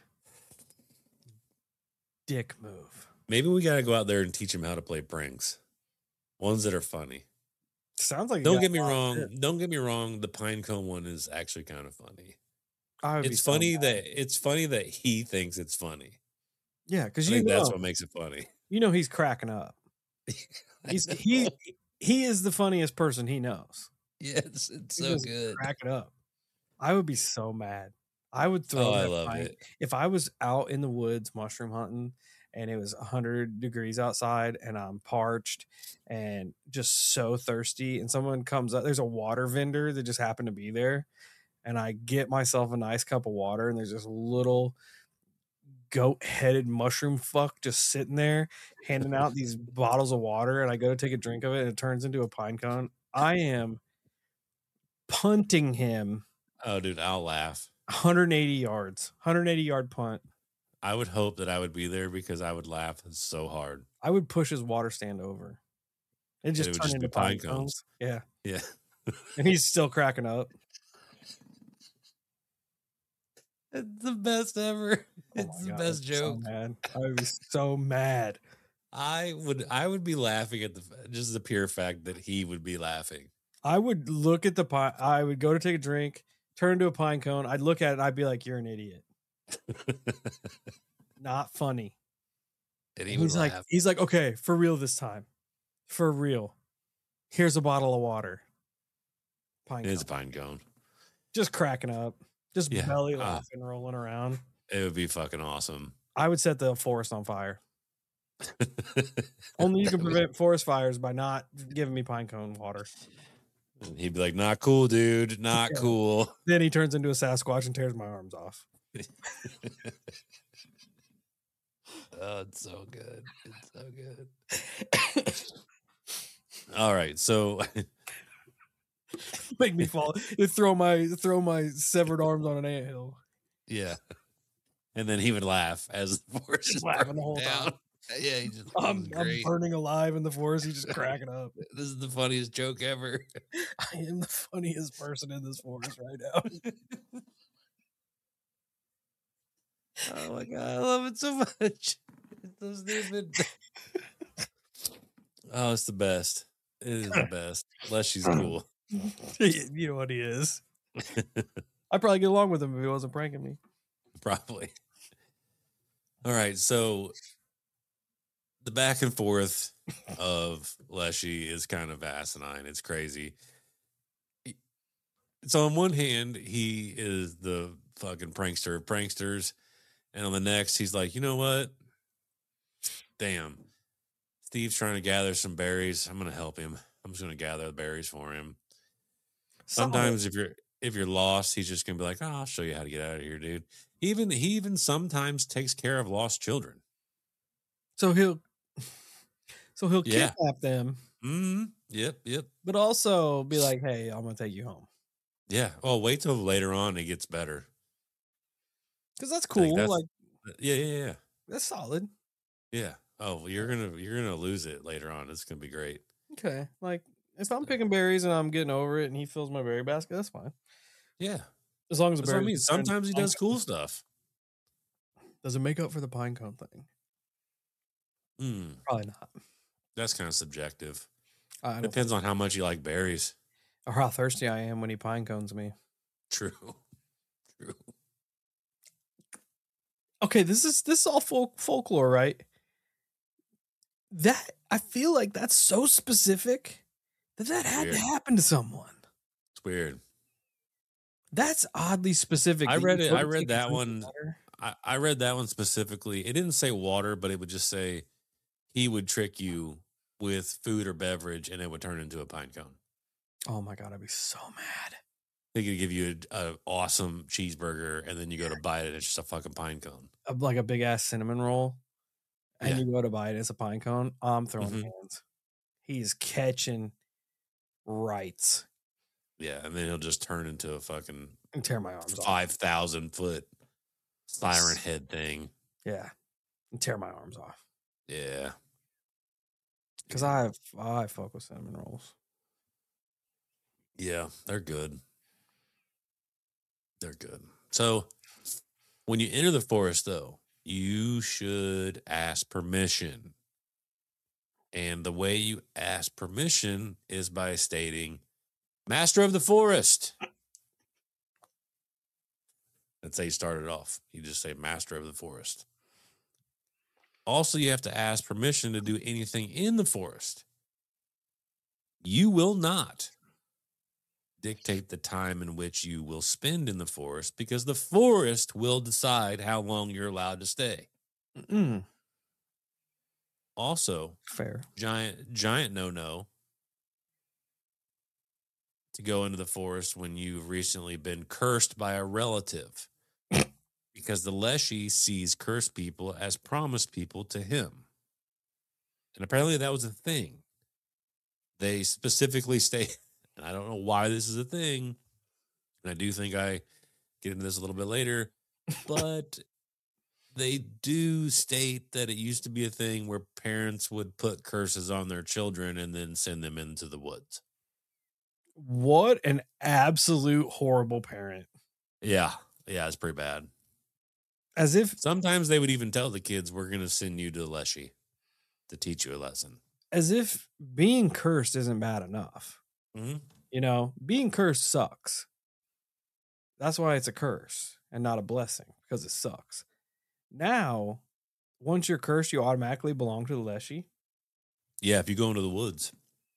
dick move. Maybe we got to go out there and teach him how to play pranks. Ones that are funny. Sounds like you Don't got get me a lot of wrong. shit. Don't get me wrong. The pine cone one is actually kind of funny. I would be It's so funny mad. that it's funny that he thinks it's funny. yeah, I because you think know that's what makes it funny. you know he's cracking up. I He's know. he he is the funniest person he knows. Yes, it's He so just good. Cracking up. I would be so mad. I would throw. Oh, I that love pine- it. If I was out in the woods mushroom hunting and it was one hundred degrees outside and I'm parched and just so thirsty and someone comes up, there's a water vendor that just happened to be there, and I get myself a nice cup of water and there's this little goat-headed mushroom fuck just sitting there handing out these bottles of water, and I go to take a drink of it and it turns into a pine cone. I am punting him Oh, dude, I'll laugh. one hundred eighty yards, one hundred eighty yard punt. I would hope that I would be there because I would laugh so hard. I would push his water stand over. It just it would turned just into be pine pine cones. cones. Yeah, Yeah. and he's still cracking up. It's the best ever. Oh It's my the God, best I'd be so joke. mad. I would be so mad. I would I would be laughing at the just the pure fact that he would be laughing. I would look at the pine. I would go to take a drink, turn to a pine cone. I'd look at it and I'd be like, "You're an idiot. Not funny." And he And he's would like, laugh. he's like, "Okay, for real this time, for real. Here's a bottle of water." Pine It's a cone. pine cone. Just cracking up, just Yeah. belly Ah. laughing, rolling around. It would be fucking awesome. I would set the forest on fire. Only you can prevent forest fires by not giving me pine cone water. And he'd be like, "Not cool, dude. Not Yeah. cool." Then he turns into a Sasquatch and tears my arms off. Oh, it's so good. It's so good. All right, so Make me fall. throw my throw my severed arms on an anthill. yeah, and then he would laugh as the forest Just is laughing the burning whole down. time. Yeah, he just I'm, this is I'm great. burning alive in the forest. He's just cracking up. This is the funniest joke ever. I am the funniest person in this forest right now. Oh my god, I love it so much. It's so stupid. Oh, it's the best. It is the best. Leshy's cool. You know what he is. I'd probably get along with him if he wasn't pranking me. Probably. All right, so the back and forth of Leshy is kind of asinine. It's crazy. So on one hand, he is the fucking prankster of pranksters, and on the next, he's like, you know what? Damn, Steve's trying to gather some berries. I'm gonna help him. I'm just gonna gather the berries for him. Sometimes if you're if you're lost, he's just gonna be like, oh, I'll show you how to get out of here, dude. Even he even sometimes takes care of lost children. So he'll so he'll Yeah. kidnap them, Mm-hmm. Yep, yep. but also be like, hey, I'm gonna take you home. Yeah. Oh, wait till later on it gets better. Because that's cool. that's- Like Yeah, yeah, yeah. that's solid. Yeah. Oh, you're gonna you're gonna lose it later on. It's gonna be great. Okay. Like if I'm picking berries and I'm getting over it and he fills my berry basket, that's fine. Yeah. As long as the That's what I berries mean. are turned Sometimes he into does pine cool cones. stuff. Does it make up for the pine cone thing? Hmm. Probably not. That's kind of subjective. I don't Depends on how much you like berries. or how thirsty I am when he pine cones me. True. True. Okay, this is this is all folk folklore, right? That I feel like that's so specific that that had Weird. to happen to someone. It's weird. That's oddly specific. I that you read it- go I to read take a that drink of one- water. I, I read that one specifically. It didn't say water, but it would just say he would trick you with food or beverage and it would turn into a pine cone. Oh my god, I'd be so mad. They could give you a, a awesome cheeseburger and then you go to bite it and it's just a fucking pine cone. A- Like a big ass cinnamon roll, and Yeah. you go to buy it, it's a pine cone. I'm throwing Mhm. hands. He's catching rights Yeah, and then he'll just turn into a fucking and tear my arms off. five thousand foot siren head thing. Yeah, and tear my arms off Yeah. because I have I fuck with cinnamon rolls. Yeah, they're good. They're good. So when you enter the forest, though, you should ask permission. And the way you ask permission is by stating, Master of the Forest. That's how you start it off. You just say, Master of the Forest. Also, you have to ask permission to do anything in the forest. You will not dictate the time in which you will spend in the forest because the forest will decide how long you're allowed to stay. Mm, Also, fair. giant giant no-no to go into the forest when you've recently been cursed by a relative because the Leshy sees cursed people as promised people to him. And apparently that was a thing. They specifically state, and I don't know why this is a thing, and I do think I get into this a little bit later, but they do state that it used to be a thing where parents would put curses on their children and then send them into the woods. What an absolute horrible parent. Yeah. Yeah, it's pretty bad. As if Sometimes they would even tell the kids, we're going to send you to Leshy to teach you a lesson. as if being cursed isn't bad enough. Mm-hmm. You know, being cursed sucks. That's why it's a curse and not a blessing, because it sucks. Now, once you're cursed, you automatically belong to the Leshy. Yeah, if you go into the woods,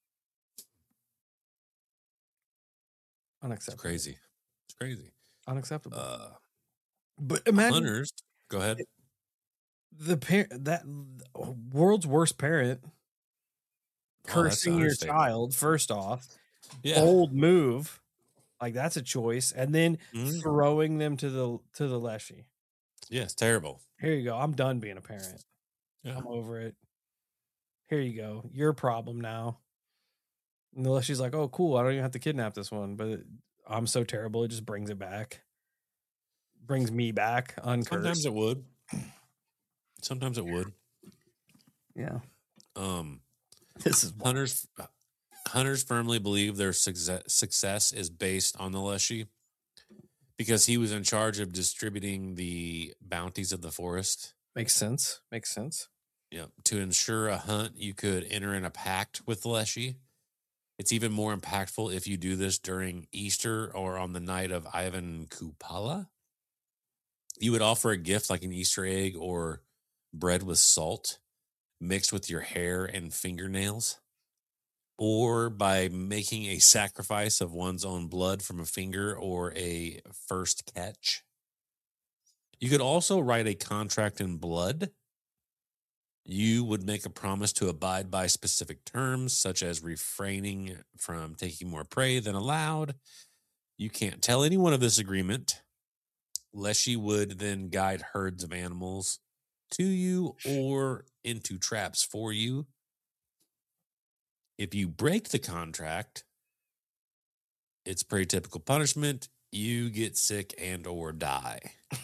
it's Unacceptable. crazy. It's crazy. Unacceptable. Uh, but imagine hunters, go ahead. the parent that world's worst parent Oh, that's cursing an your understatement. child. First off, Yeah. bold move, like that's a choice, and then Mhm. throwing them to the to the Leshy. Yeah, it's terrible. Here you go. I'm done being a parent. Yeah. I'm over it. Here you go. Your problem now. And the Leshy's like, oh, cool. I don't even have to kidnap this one, but I'm so terrible. It just brings it back. Brings me back uncursed. Sometimes it would. Sometimes it would. yeah. Um, This is hunters hunters firmly believe their success, success is based on the Leshy because he was in charge of distributing the bounties of the forest. Makes sense. Makes sense. Yep. To ensure a hunt, you could enter in a pact with Leshy. It's even more impactful if you do this during Easter or on the night of Ivan Kupala. You would offer a gift like an Easter egg or bread with salt mixed with your hair and fingernails, or by making a sacrifice of one's own blood from a finger or a first catch. You could also write a contract in blood. You would make a promise to abide by specific terms, such as refraining from taking more prey than allowed. You can't tell anyone of this agreement. Leshy would then guide herds of animals to you or into traps for you. If you break the contract, it's pretty typical punishment. You get sick and or die.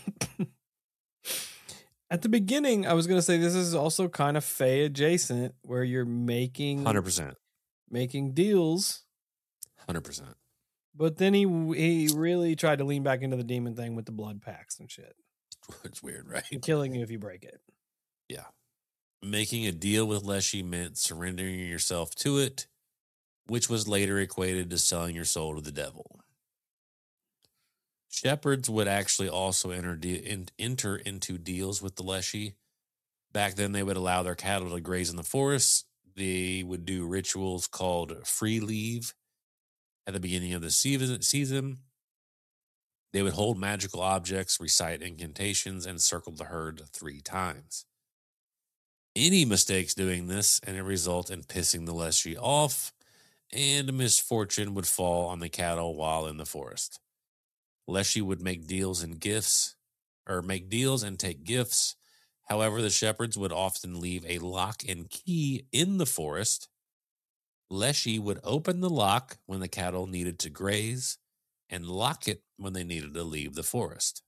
At the beginning, I was going to say this is also kind of Fae adjacent, where you're making one hundred percent. Making deals. one hundred percent. But then he he really tried to lean back into the demon thing with the blood packs and shit. It's weird, right? And killing you if you break it. Yeah. Making a deal with Leshy meant surrendering yourself to it, which was later equated to selling your soul to the devil. Shepherds would actually also enter, de- in, enter into deals with the Leshy. Back then, they would allow their cattle to graze in the forest. They would do rituals called free leave at the beginning of the season. They would hold magical objects, recite incantations, and circle the herd three times. Any mistakes doing this, and it result in pissing the Leshy off, and a misfortune would fall on the cattle while in the forest. Leshy would make deals and gifts, or make deals and take gifts. However, the shepherds would often leave a lock and key in the forest. Leshy would open the lock when the cattle needed to graze and lock it when they needed to leave the forest.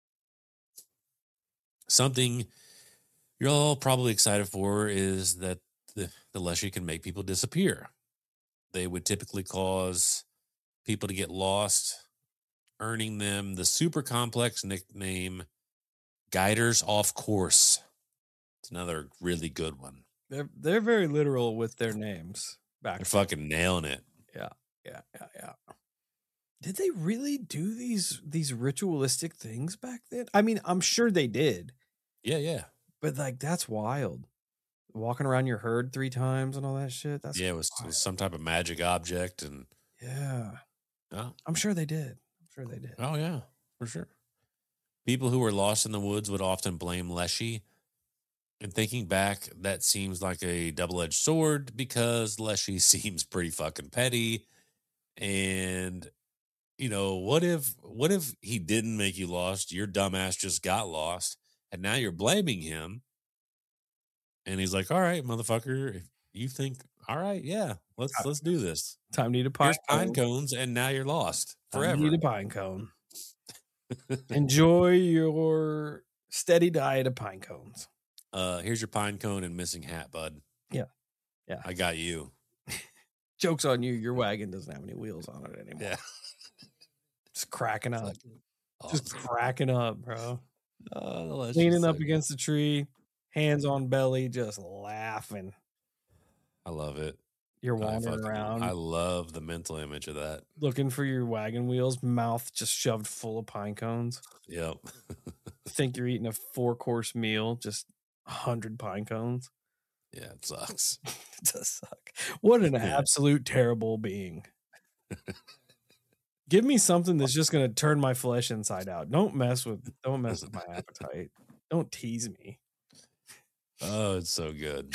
Something you're all probably excited for is that the, the Leshy can make people disappear. They would typically cause people to get lost, earning them the super complex nickname Guiders Off Course. It's another really good one. They're they're very literal with their names. Back They're fucking nailing it. Yeah, yeah, yeah, yeah. Did they really do these these ritualistic things back then? I mean, I'm sure they did. Yeah, yeah. But like, that's wild. Walking around your herd three times and all that shit. That's yeah. It was, it was some type of magic object, and yeah. Oh, I'm sure they did. I'm sure they did. Oh yeah, for sure. People who were lost in the woods would often blame Leshy. And thinking back, that seems like a double-edged sword because Leshy seems pretty fucking petty. And, you know, what if what if he didn't make you lost? Your dumbass just got lost. And now you're blaming him. And he's like, all right, motherfucker, if you think, all right, yeah, let's let's do this. Time to eat a pine, Here's pine cones, and now you're lost forever. Time to eat a pine cone. Enjoy your steady diet of pine cones. Uh, here's your pine cone and missing hat, bud. Yeah. Yeah. I got you. Joke's on you. Your wagon doesn't have any wheels on it anymore. Yeah. Just cracking up. Awesome. Just cracking up, bro. Oh, leaning up so against the tree, hands on belly, just laughing. I love it. You're wandering I around. I love the mental image of that. Looking for your wagon wheels, mouth just shoved full of pine cones. Yep. Think you're eating a four course meal, just a hundred pine cones. Yeah, it sucks. It does suck. What an yeah. absolute terrible being. Give me something that's just gonna turn my flesh inside out. Don't mess with don't mess with my appetite. Don't tease me. Oh, it's so good.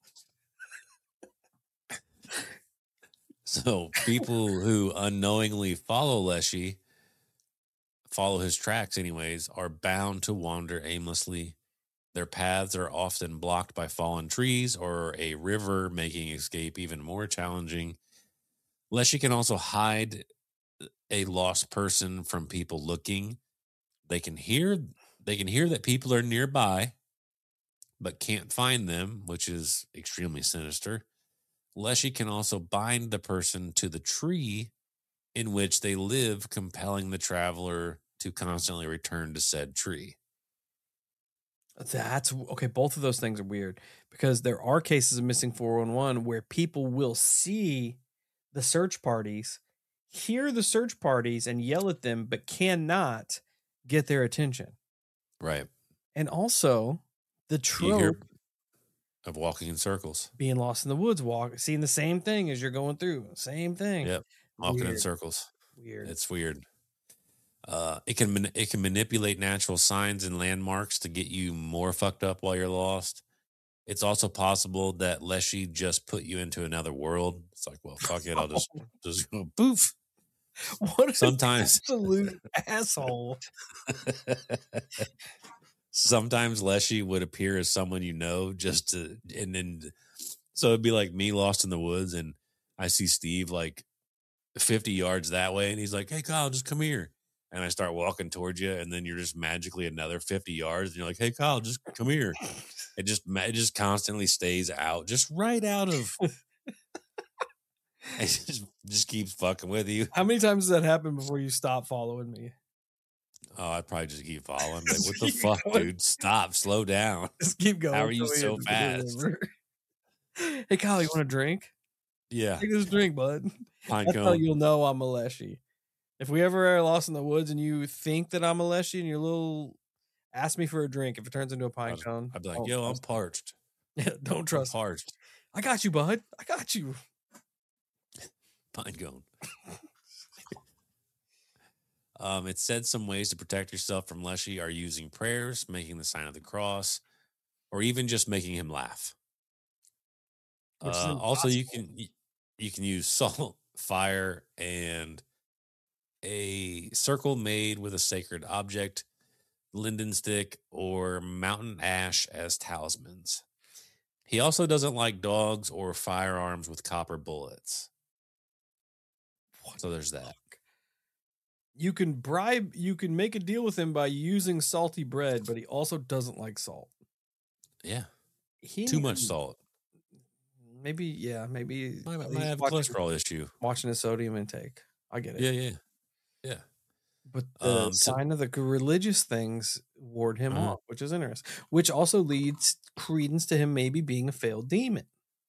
So people who unknowingly follow Leshy, follow his tracks anyways, are bound to wander aimlessly. Their paths are often blocked by fallen trees or a river, making escape even more challenging. Leshy can also hide a lost person from people looking. They can hear they can hear that people are nearby, but can't find them, which is extremely sinister. Leshy can also bind the person to the tree in which they live, compelling the traveler to constantly return to said tree. That's okay. Both of those things are weird because there are cases of missing four one one where people will see the search parties, hear the search parties, and yell at them, but cannot get their attention. Right. And also the You hear trope of walking in circles. being lost in the woods, walk, seeing the same thing as you're going through. Same thing. Yep. Walking in Weird. circles. Weird. It's weird. Uh, it can man- it can manipulate natural signs and landmarks to get you more fucked up while you're lost. It's also possible that Leshy just put you into another world. It's like, well, fuck it, I'll just just go poof. What an Sometimes, absolute asshole. sometimes Leshy would appear as someone you know, just to, and then so it'd be like me lost in the woods, and I see Steve like fifty yards that way, and he's like, "Hey, Kyle, just come here." And I start walking towards you, and then you're just magically another fifty yards, and you're like, "Hey, Kyle, just come here." It just it just constantly stays out, just right out of. It just just keeps fucking with you. How many times does that happen before you stop following me? Oh, I'd probably just keep following. Like, what the Keep fuck, going. dude? Stop, slow down. Just keep going. How are you till we so hit the fast? river. Hey, Kyle, you want a drink? Yeah, Take this drink, bud. pine That's how cone. you'll know I'm a Leshy. If we ever are lost in the woods and you think that I'm a Leshy and you're a little, ask me for a drink. If it turns into a pine I'd, cone, I'd be like, don't "Yo, I'm trust- parched. yeah, don't I'm trust. parched." I got you, bud. I got you. Pine cone. um, it said some ways to protect yourself from Leshy are using prayers, making the sign of the cross, or even just making him laugh. Which is Uh, also, you impossible. can you can use salt, fire, and a circle made with a sacred object, linden stick, or mountain ash as talismans. He also doesn't like dogs or firearms with copper bullets. So there's that. You can bribe, you can make a deal with him by using salty bread, but he also doesn't like salt. Yeah, He too much needs- salt. Maybe, yeah, maybe Might, he's might have a watching, cholesterol issue. watching his sodium intake. I get it. Yeah, yeah, yeah. But the Um, so- sign of the g- religious things ward him Uh-huh. off, which is interesting. Which also leads credence to him maybe being a failed demon.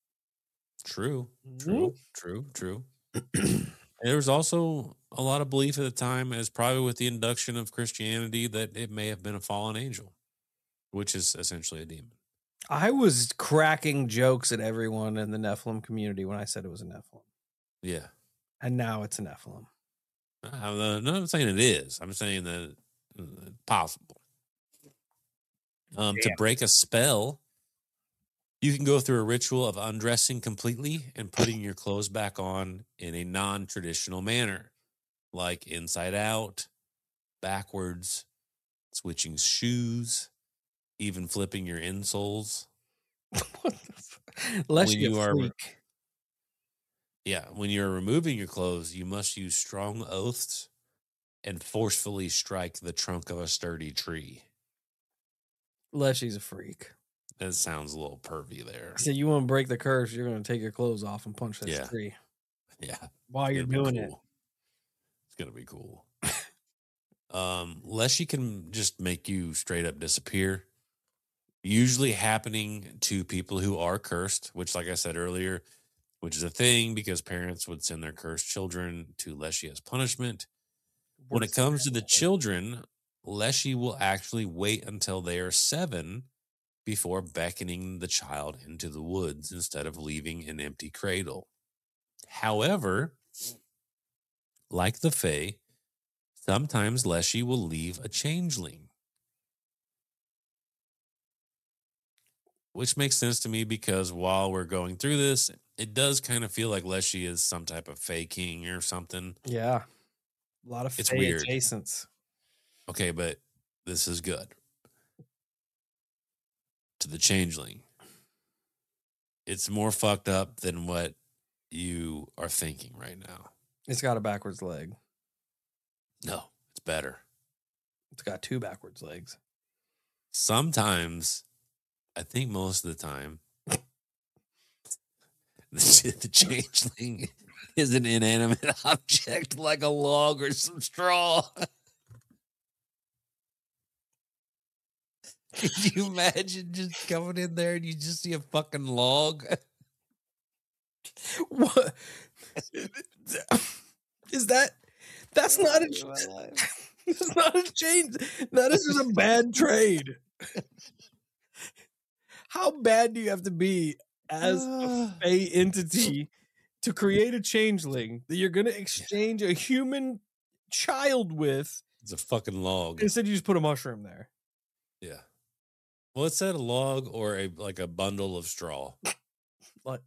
True, true, true, true. There was also a lot of belief at the time, as probably with the induction of Christianity, that it may have been a fallen angel, which is essentially a demon. I was cracking jokes at everyone in the Nephilim community when I said it was a Nephilim. Yeah. And now it's a Nephilim. I'm uh, not I'm saying it is. I'm saying that uh, possible. Um, to Damn. break a spell, you can go through a ritual of undressing completely and putting your clothes back on in a non-traditional manner, like inside out, backwards, switching shoes, even flipping your insoles. What the f- Unless When you, you a are- freak. Yeah, when you're removing your clothes, you must use strong oaths and forcefully strike the trunk of a sturdy tree. Unless she's a freak. That sounds a little pervy there. So you want to break the curse, you're going to take your clothes off and punch this Yeah. tree Yeah. while you're It'll be doing it. cool. It's gonna be cool. um, Leshy can just make you straight up disappear. Usually happening to people who are cursed, which, like I said earlier, which is a thing because parents would send their cursed children to Leshy as punishment. When it comes to the children, Leshy will actually wait until they are seven before beckoning the child into the woods instead of leaving an empty cradle. However, like the Fae, sometimes Leshy will leave a changeling. Which makes sense to me because while we're going through this, it does kind of feel like Leshy is some type of Fae king or something. Yeah. A lot of It's Fae weird. adjacents. Okay, but this is good. To the changeling. It's more fucked up than what you are thinking right now. It's got a backwards leg. No, it's better. It's got two backwards legs. Sometimes, I think most of the time, the, the changeling is an inanimate object like a log or some straw. Could you imagine just coming in there and you just see a fucking log? What is that? That's not a. That's not a change. That is just a bad trade. How bad do you have to be as a Fey entity to create a changeling that you're going to exchange a human child with? It's a fucking log. Instead, you just put a mushroom there. Yeah. Well, it said a log or a like a bundle of straw. What?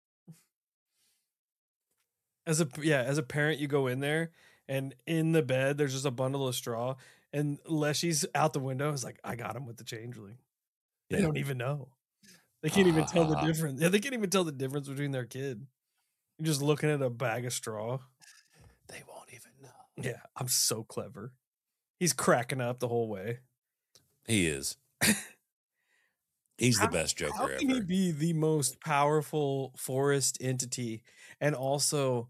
As a yeah, as a parent, you go in there and in the bed there's just a bundle of straw, and Leshy's out the window. Is like, I got him with the changeling. They Yeah. don't even know. They can't even tell the difference. Yeah, they can't even tell the difference between their kid. You're just looking at a bag of straw. They won't even know. Yeah, I'm so clever. He's cracking up the whole way. He is. He's How- the best Joker How can he ever. be the most powerful forest entity and also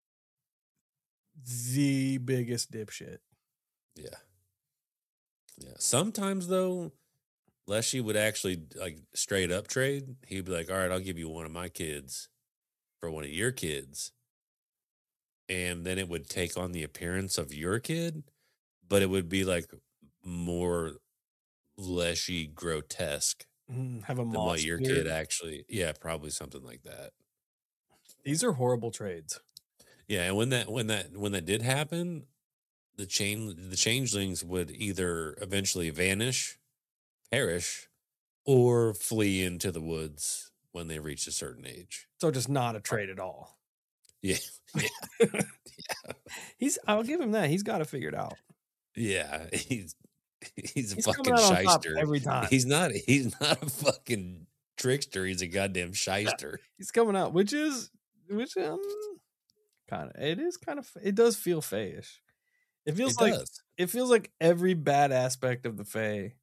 the biggest dipshit? Yeah. Yeah. Sometimes though, Leshy would actually like straight up trade. He'd be like, all right, I'll give you one of my kids for one of your kids. And then it would take on the appearance of your kid, but it would be like more Leshy grotesque Mm, have a than moss what your beard. kid actually. Yeah, probably something like that. These are horrible trades. Yeah, and when that when that when that did happen, the chain the changelings would either eventually vanish, perish, or flee into the woods when they reach a certain age. So just not a trade at all. Yeah, He's I'll give him that. He's got it figured out. yeah, he's he's a He's fucking coming out on top shyster every time. He's not he's not a fucking trickster. He's a goddamn shyster. He's coming out, which is which um kind of it is kind of it does feel Fayish. It feels It like does. it feels like every bad aspect of the Fae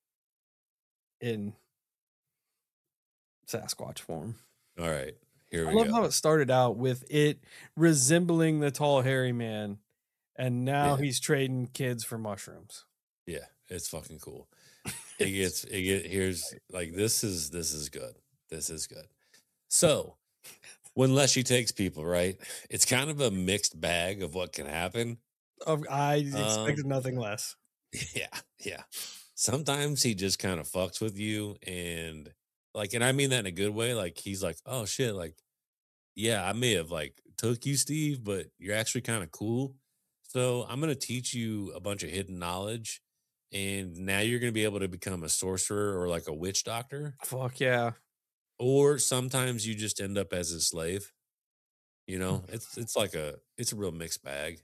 in Sasquatch form. All right, here I we love go. how it started out with it resembling the tall hairy man, and now Yeah. he's trading kids for mushrooms. Yeah, it's fucking cool. It gets it get here's like this is this is good. This is good. So when Leshy takes people, right? It's kind of a mixed bag of what can happen. Of- I expected Um, nothing less. Yeah, yeah. Sometimes he just kind of fucks with you and like, and I mean that in a good way. Like he's like, oh shit, like, yeah, I may have like took you, Steve, but you're actually kind of cool. So I'm gonna teach you a bunch of hidden knowledge, and now you're gonna be able to become a sorcerer or like a witch doctor. Fuck yeah. Or sometimes you just end up as a slave. You know, it's it's like a it's a real mixed bag.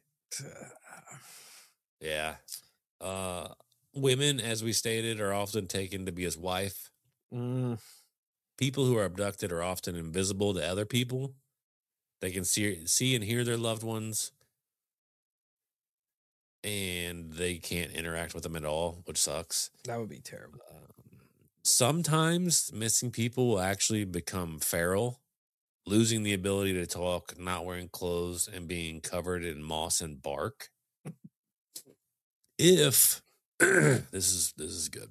Yeah. Uh women, as we stated, are often taken to be his wife. Mm, People who are abducted are often invisible to other people. They can see see and hear their loved ones, and they can't interact with them at all, which sucks. that would be terrible. Um, sometimes missing people will actually become feral, losing the ability to talk, not wearing clothes, and being covered in moss and bark. If this is this is good.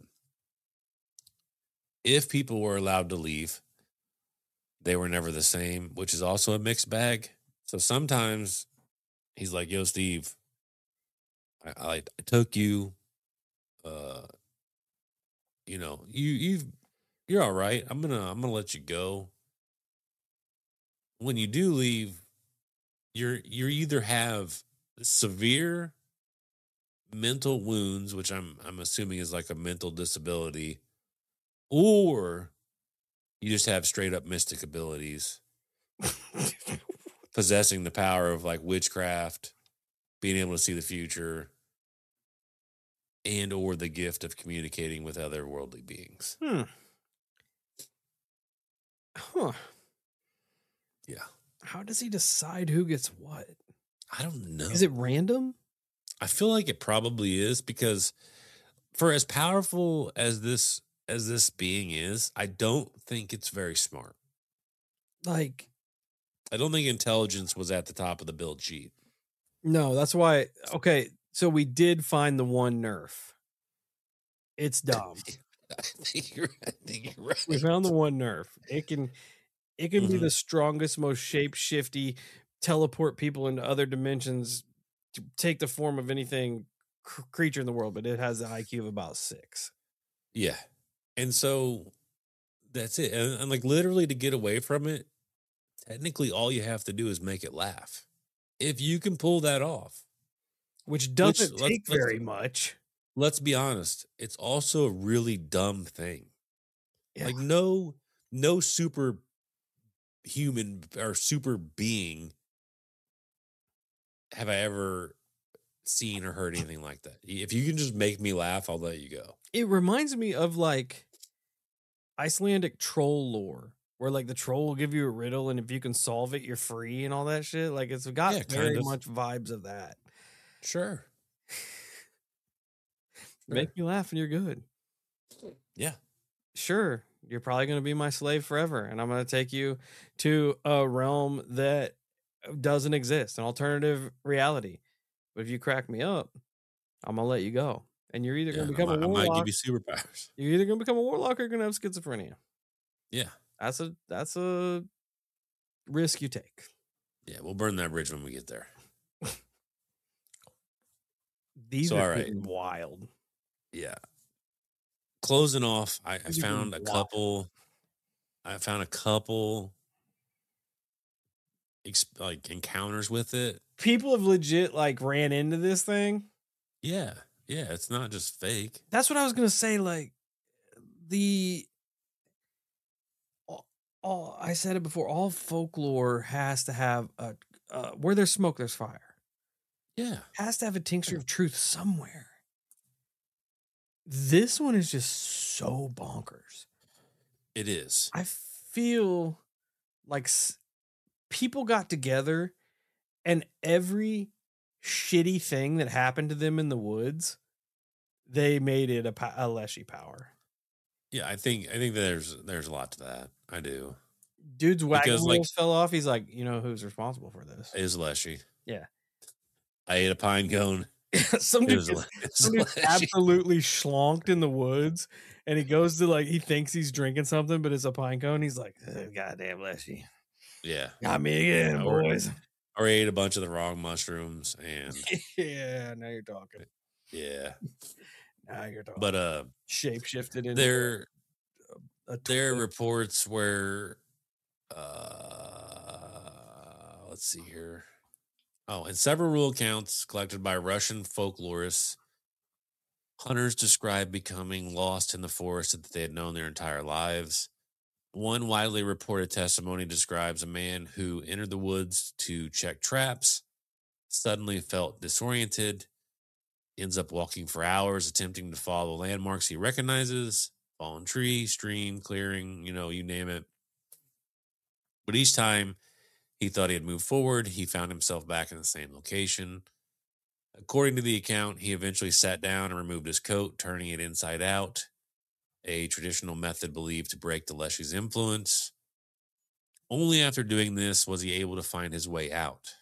If people were allowed to leave, they were never the same, which is also a mixed bag. So sometimes he's like, "Yo, Steve, I, I, I took you. Uh, you know, you you've you're all right. I'm gonna I'm gonna let you go. When you do leave, you're you either have severe mental wounds, which I'm I'm assuming is like a mental disability, or you just have straight up mystic abilities, possessing the power of like witchcraft, being able to see the future, and or the gift of communicating with other worldly beings." Hmm. Huh. Yeah. How does he decide who gets what? I don't know. Is it random? I feel like it probably is, because for as powerful as this as this being is, I don't think it's very smart. Like, I don't think intelligence was at the top of the build sheet. no, that's why. Okay, so we did find the one nerf. It's dumb. I think you're, I think you're right. We found the one nerf. It can, it can be Mhm. the strongest, most shape-shifty, teleport people into other dimensions, to take the form of anything cr- creature in the world, but it has an I Q of about six. Yeah. And so that's it. And, and like literally to get away from it, technically all you have to do is make it laugh. If you can pull that off, Which doesn't Which, let's- take let's- very much. let's be honest, it's also a really dumb thing. Yeah. Like no, no super human or super being have I ever seen or heard anything like that. If you can just make me laugh, I'll let you go. It reminds me of like Icelandic troll lore, where like the troll will give you a riddle, and if you can solve it, you're free and all that shit. Like it's got Yeah, very kind of. much vibes of that. Sure. Make me laugh and you're good. Yeah. Sure, you're probably going to be my slave forever, and I'm going to take you to a realm that doesn't exist, an alternative reality. But if you crack me up, I'm going to let you go. And you're either Yeah, going to I become might, a I warlock. might give you superpowers. You're either going to become a warlock or you're going to have schizophrenia. Yeah. That's a that's a risk you take. Yeah, we'll burn that bridge when we get there. These So, are all right. getting wild. Yeah. Closing off, I, I These are found a getting wild. couple. I found a couple ex- like encounters with it. People have legit like ran into this thing. Yeah, yeah, it's not just fake. That's what I was gonna say. Like the, all, all I said it before. All folklore has to have a uh, where there's smoke, there's fire. Yeah, Has to have a tincture of truth somewhere. This one is just so bonkers. it is. I feel like s- people got together and every shitty thing that happened to them in the woods, they made it a, po- a Leshy power. Yeah, I think I think there's there's a lot to that. I do. Dude's wagon Because, wheels like- fell off. He's like, you know who's responsible for this? It is Leshy. Yeah. I ate a pine cone. Some It dude was, gets- Le- it was some dude's Leshy. absolutely schlonked in the woods, and he goes to like he thinks he's drinking something, but it's a pine cone. He's like, "Ugh, goddamn Leshy, Yeah, got me again, Or- boys." or ate a bunch of the wrong mushrooms, and Yeah, now you're talking. yeah, Now you're talking. but uh, Shape shifted into there a there are twig. reports where uh, let's see here. Oh, in several rural accounts collected by Russian folklorists, hunters described becoming lost in the forest that they had known their entire lives. One widely reported testimony describes a man who entered the woods to check traps, suddenly felt disoriented, ends up walking for hours, attempting to follow landmarks he recognizes, fallen tree, stream, clearing, you know, you name it. But each time he thought he had moved forward, he found himself back in the same location. According to the account, he eventually sat down and removed his coat, turning it inside out, a traditional method believed to break the Leshy's influence. Only after doing this was he able to find his way out.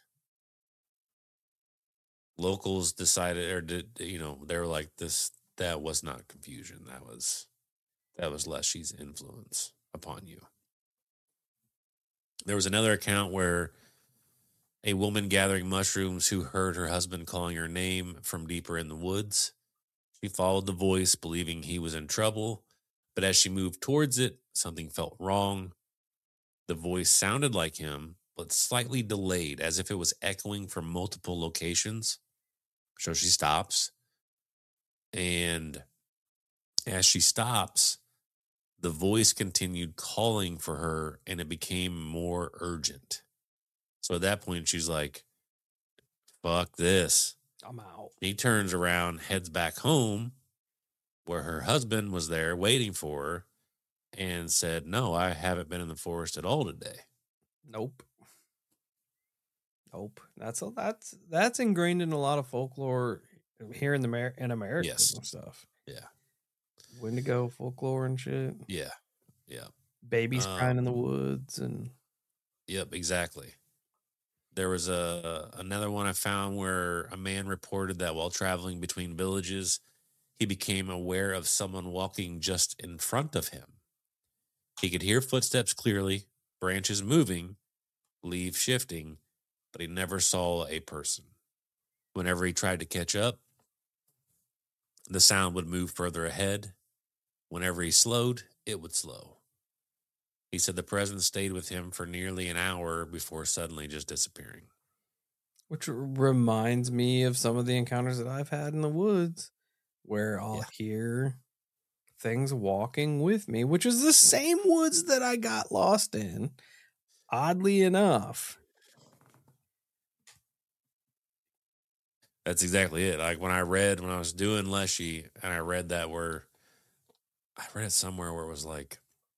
Locals decided, or did, you know, they were like, "This that was not confusion. That was that was Leshy's influence upon you." There was another account where a woman gathering mushrooms who heard her husband calling her name from deeper in the woods. She followed the voice, believing he was in trouble, but as she moved towards it, something felt wrong. The voice sounded like him, but slightly delayed, as if it was echoing from multiple locations. So she stops, and as she stops, the voice continued calling for her, and it became more urgent. So at that point, she's like, fuck this. I'm out. He turns around, heads back home, where her husband was there waiting for her, and said, "No, I haven't been in the forest at all today." Nope. Nope. That's a, that's that's ingrained in a lot of folklore here in the Mer- in America Yes. and stuff. Yeah. Wendigo folklore and shit. Yeah. Yeah. Babies Um, crying in the woods and Yep, exactly. There was a another one I found where a man reported that while traveling between villages, he he became aware of someone walking just in front of him. He could hear footsteps clearly, branches moving, leaves shifting, but he never saw a person. Whenever he tried to catch up, the sound would move further ahead. Whenever he slowed, it would slow. He said the presence stayed with him for nearly an hour before suddenly just disappearing. Which reminds me of some of the encounters that I've had in the woods where I'll Yeah. hear things walking with me, which is the same woods that I got lost in, oddly enough. That's exactly it. Like when I read, when I was doing Leshy, and I read that where, I read it somewhere where it was like,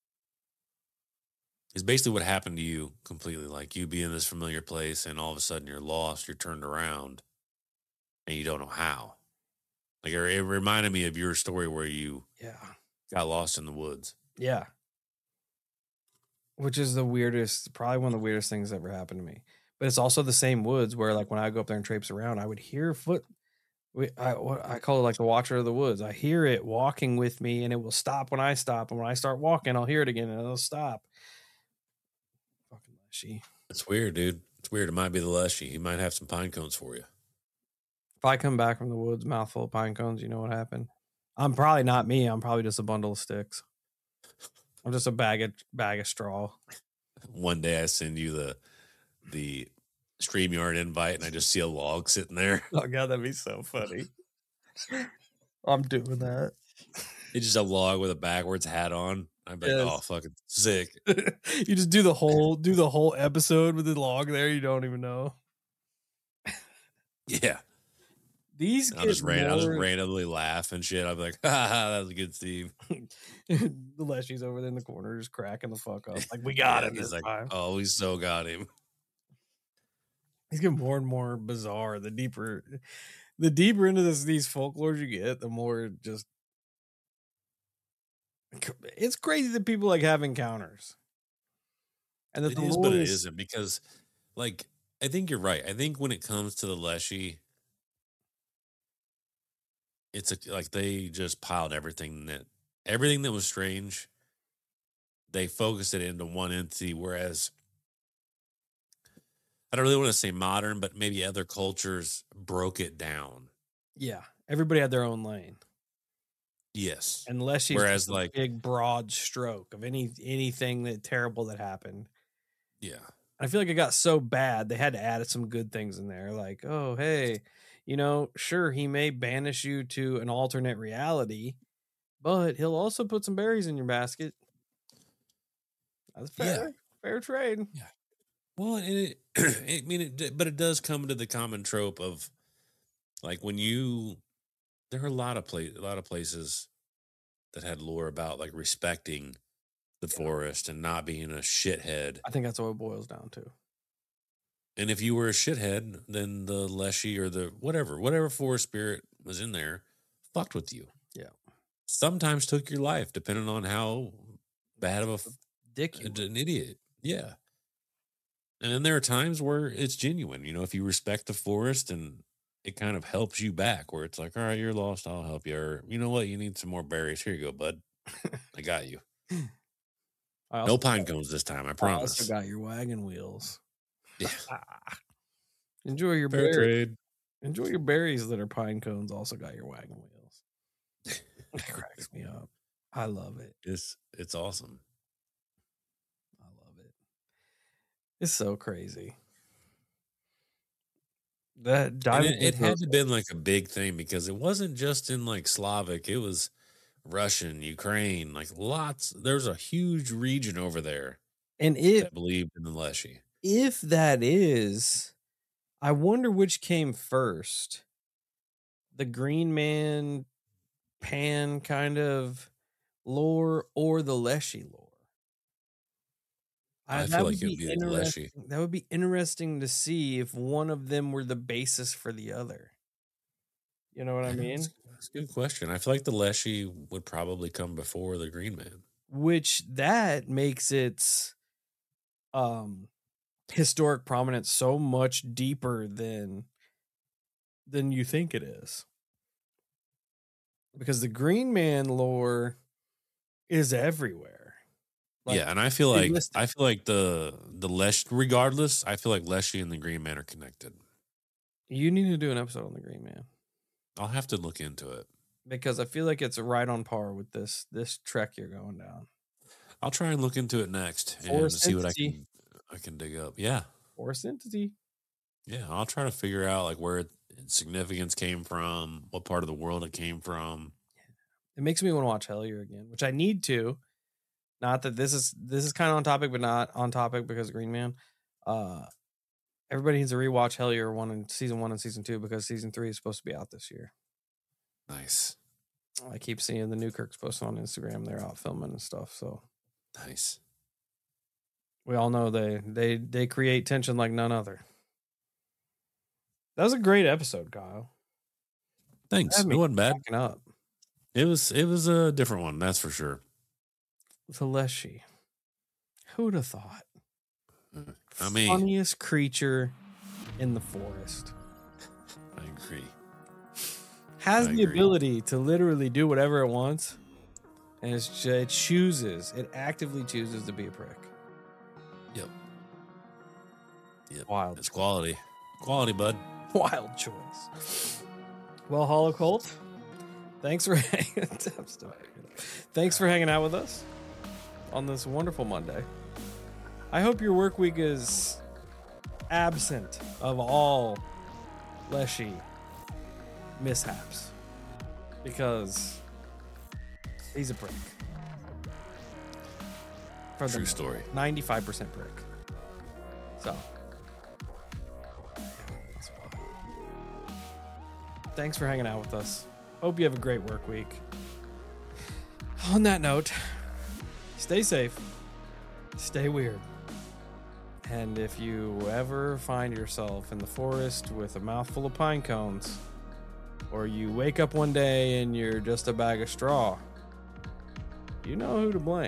it's basically what happened to you completely. Like you be in this familiar place and all of a sudden you're lost, you're turned around, and you don't know how. Like it, it reminded me of your story where you Yeah. got lost in the woods. Yeah. Which is the weirdest, probably one of the weirdest things that ever happened to me. But it's also the same woods where, like, when I go up there and traipse around, I would hear foot. We, I, what I call it like the watcher of the woods. I hear it walking with me, and it will stop when I stop. And when I start walking, I'll hear it again, and it'll stop. Fucking Leshy. It's weird, dude. It's weird. It might be the Leshy. He might have some pine cones for you. If I come back from the woods, mouthful of pine cones, you know what happened? I'm probably not me. I'm probably just a bundle of sticks. I'm just a bag of bag of straw. One day I send you the the StreamYard invite, and I just see a log sitting there. Oh god, that'd be so funny. I'm doing that. It's just a log with a backwards hat on. I'm like, Yes. oh, fucking sick. You just do the whole do the whole episode with the log there. You don't even know. Yeah. These I'll just, ran, I'll just more... randomly laugh and shit. I'll be like, ha ha, that was a good Steve. The Leshy's over there in the corner just cracking the fuck up. Like, we got Yeah, him. he's This like, time. oh, we so got him. He's getting more and more bizarre. The deeper the deeper into this these folklores you get, the more just it's crazy that people like have encounters. And that It the is, Lord but it is... isn't, because, like, I think you're right. I think when it comes to the Leshy, it's a, like they just piled everything that everything that was strange. They focused it into one entity, whereas I don't really want to say modern, but maybe other cultures broke it down. Yeah, everybody had their own lane. Yes, and Leshy's whereas like big broad stroke of any anything that terrible that happened. Yeah, I feel like it got so bad they had to add some good things in there, like, oh hey, you know, sure, he may banish you to an alternate reality, but he'll also put some berries in your basket. That's fair. Yeah. Fair trade. Yeah. Well, and it, I mean, it, but it does come to the common trope of, like, when you, there are a lot of place, a lot of places that had lore about like respecting the Yeah. forest and not being a shithead. I think that's what it boils down to. And if you were a shithead, then the Leshy or the whatever, whatever forest spirit was in there, fucked with you. Yeah. Sometimes took your life, depending on how bad of a f- Dick you an idiot. Yeah. And then there are times where it's genuine. You know, if you respect the forest and it kind of helps you back, where it's like, all right, you're lost, I'll help you. Or, you know what, you need some more berries. Here you go, bud. I got you. I also No pine got- cones this time, I I promise. also got your wagon wheels. Yeah. Enjoy your Fair berries. trade. Enjoy your berries that are pine cones. Also got your wagon wheels. It cracks me up. I love it. It's it's awesome. I love it. It's so crazy. That And diving it, it into had to been like a big thing, because it wasn't just in like Slavic, it was Russian, Ukraine, like lots. There's a huge region over there and if that believed in the Leshy. if that is, I wonder which came first. The Green Man Pan kind of lore or the Leshy lore. I that feel would like it would be the interesting- Leshy. That would be interesting to see if one of them were the basis for the other. You know what I mean? That's, that's a good question. I feel like the Leshy would probably come before the Green Man. Which that makes its um historic prominence so much deeper than than you think it is. because the Green Man lore is everywhere. Like, yeah, and I feel they like list it. I feel like the the Lesh regardless, I feel like Leshy and the Green Man are connected. You need to do an episode on the Green Man I'll have to look into it. because I feel like it's right on par with this this trek you're going down. I'll try and look into it next and Forest see what I entity. can I can dig up. Yeah. Forest entity. Yeah, I'll try to figure out like where its significance came from, what part of the world it came from. It makes me want to watch Hellier again, which I need to. Not that this is this is kind of on topic, but not on topic because of Green Man. Uh, everybody needs to rewatch Hellier one and season one and season two because season three is supposed to be out this year. Nice. I keep seeing the Newkirks posting on Instagram. They're out filming and stuff. So Nice. we all know they they they create tension like none other. That was a great episode, Kyle. Thanks. Had It me wasn't bad. cracking up. It was it was a different one, that's for sure. The Leshy. Who'd have thought? I mean, Funniest creature in the forest. I agree. Has I the agree. ability to literally do whatever it wants, and it's ju- it chooses, it actively chooses to be a prick. Yep. Yep. Wild, It's quality. Quality, bud. wild choice. Well, Holocult, thanks for hanging. I'm still hanging. Thanks for hanging out with us on this wonderful Monday. I hope your work week is absent of all Leshy mishaps, because he's a prick. For the True story. ninety-five percent prick. So, thanks for hanging out with us. Hope you have a great work week. On that note, stay safe, stay weird. And if you ever find yourself in the forest with a mouthful of pine cones, or you wake up one day and you're just a bag of straw, you know who to blame.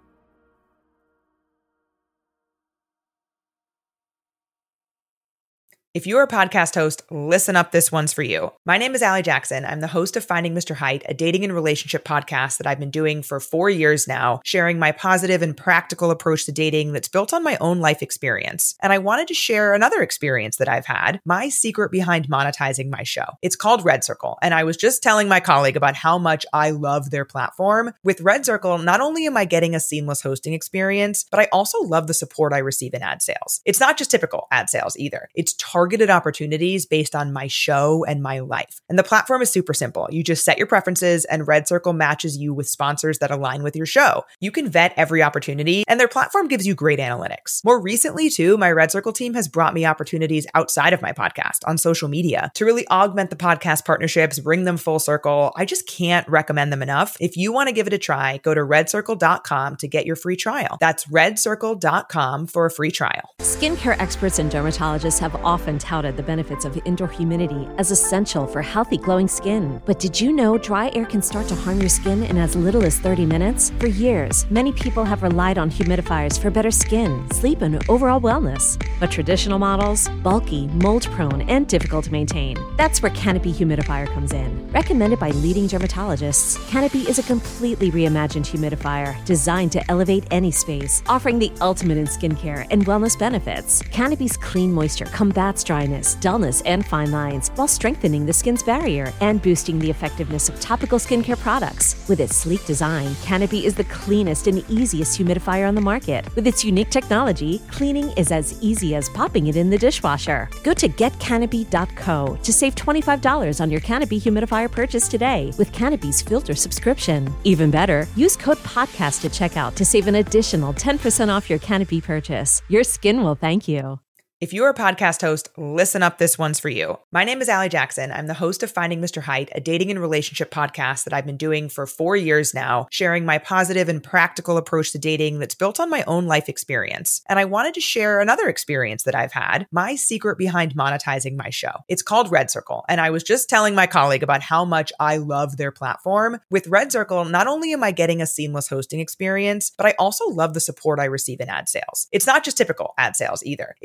If you're a podcast host, listen up, this one's for you. My name is Allie Jackson. I'm the host of Finding Mister Height, a dating and relationship podcast that I've been doing for four years now, sharing my positive and practical approach to dating that's built on my own life experience. And I wanted to share another experience that I've had, my secret behind monetizing my show. It's called Red Circle, and I was just telling my colleague about how much I love their platform. With Red Circle, not only am I getting a seamless hosting experience, but I also love the support I receive in ad sales. It's not just typical ad sales either. It's targeted opportunities based on my show and my life. And the platform is super simple. You just set your preferences and Red Circle matches you with sponsors that align with your show. You can vet every opportunity and their platform gives you great analytics. More recently too, my Red Circle team has brought me opportunities outside of my podcast on social media to really augment the podcast partnerships, bring them full circle. I just can't recommend them enough. If you want to give it a try, go to red circle dot com to get your free trial. That's red circle dot com for a free trial. Skincare experts and dermatologists have often touted the benefits of indoor humidity as essential for healthy, glowing skin. But did you know dry air can start to harm your skin in as little as thirty minutes? For years, many people have relied on humidifiers for better skin, sleep, and overall wellness. But traditional models, bulky, mold-prone, and difficult to maintain. That's where Canopy Humidifier comes in. Recommended by leading dermatologists, Canopy is a completely reimagined humidifier designed to elevate any space, offering the ultimate in skincare and wellness benefits. Canopy's clean moisture combats dryness, dullness, and fine lines while strengthening the skin's barrier and boosting the effectiveness of topical skincare products. With its sleek design, Canopy is the cleanest and easiest humidifier on the market. With its unique technology, cleaning is as easy as popping it in the dishwasher. Go to get canopy dot co to save twenty-five dollars on your Canopy humidifier purchase today with Canopy's filter subscription. Even better, use code PODCAST at checkout to save an additional ten percent off your Canopy purchase. Your skin will thank you. If you're a podcast host, listen up, this one's for you. My name is Allie Jackson. I'm the host of Finding Mister Height, a dating and relationship podcast that I've been doing for four years now, sharing my positive and practical approach to dating that's built on my own life experience. And I wanted to share another experience that I've had, my secret behind monetizing my show. It's called Red Circle, and I was just telling my colleague about how much I love their platform. With Red Circle, not only am I getting a seamless hosting experience, but I also love the support I receive in ad sales. It's not just typical ad sales either. It's targeted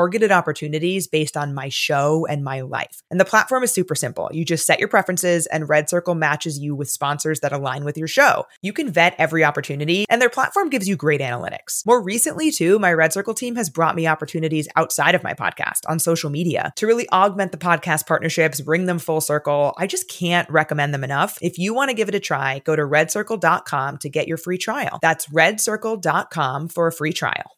targeted opportunities based on my show and my life. And the platform is super simple. You just set your preferences and Red Circle matches you with sponsors that align with your show. You can vet every opportunity and their platform gives you great analytics. More recently too, my Red Circle team has brought me opportunities outside of my podcast on social media to really augment the podcast partnerships, bring them full circle. I just can't recommend them enough. If you want to give it a try, go to red circle dot com to get your free trial. That's red circle dot com for a free trial.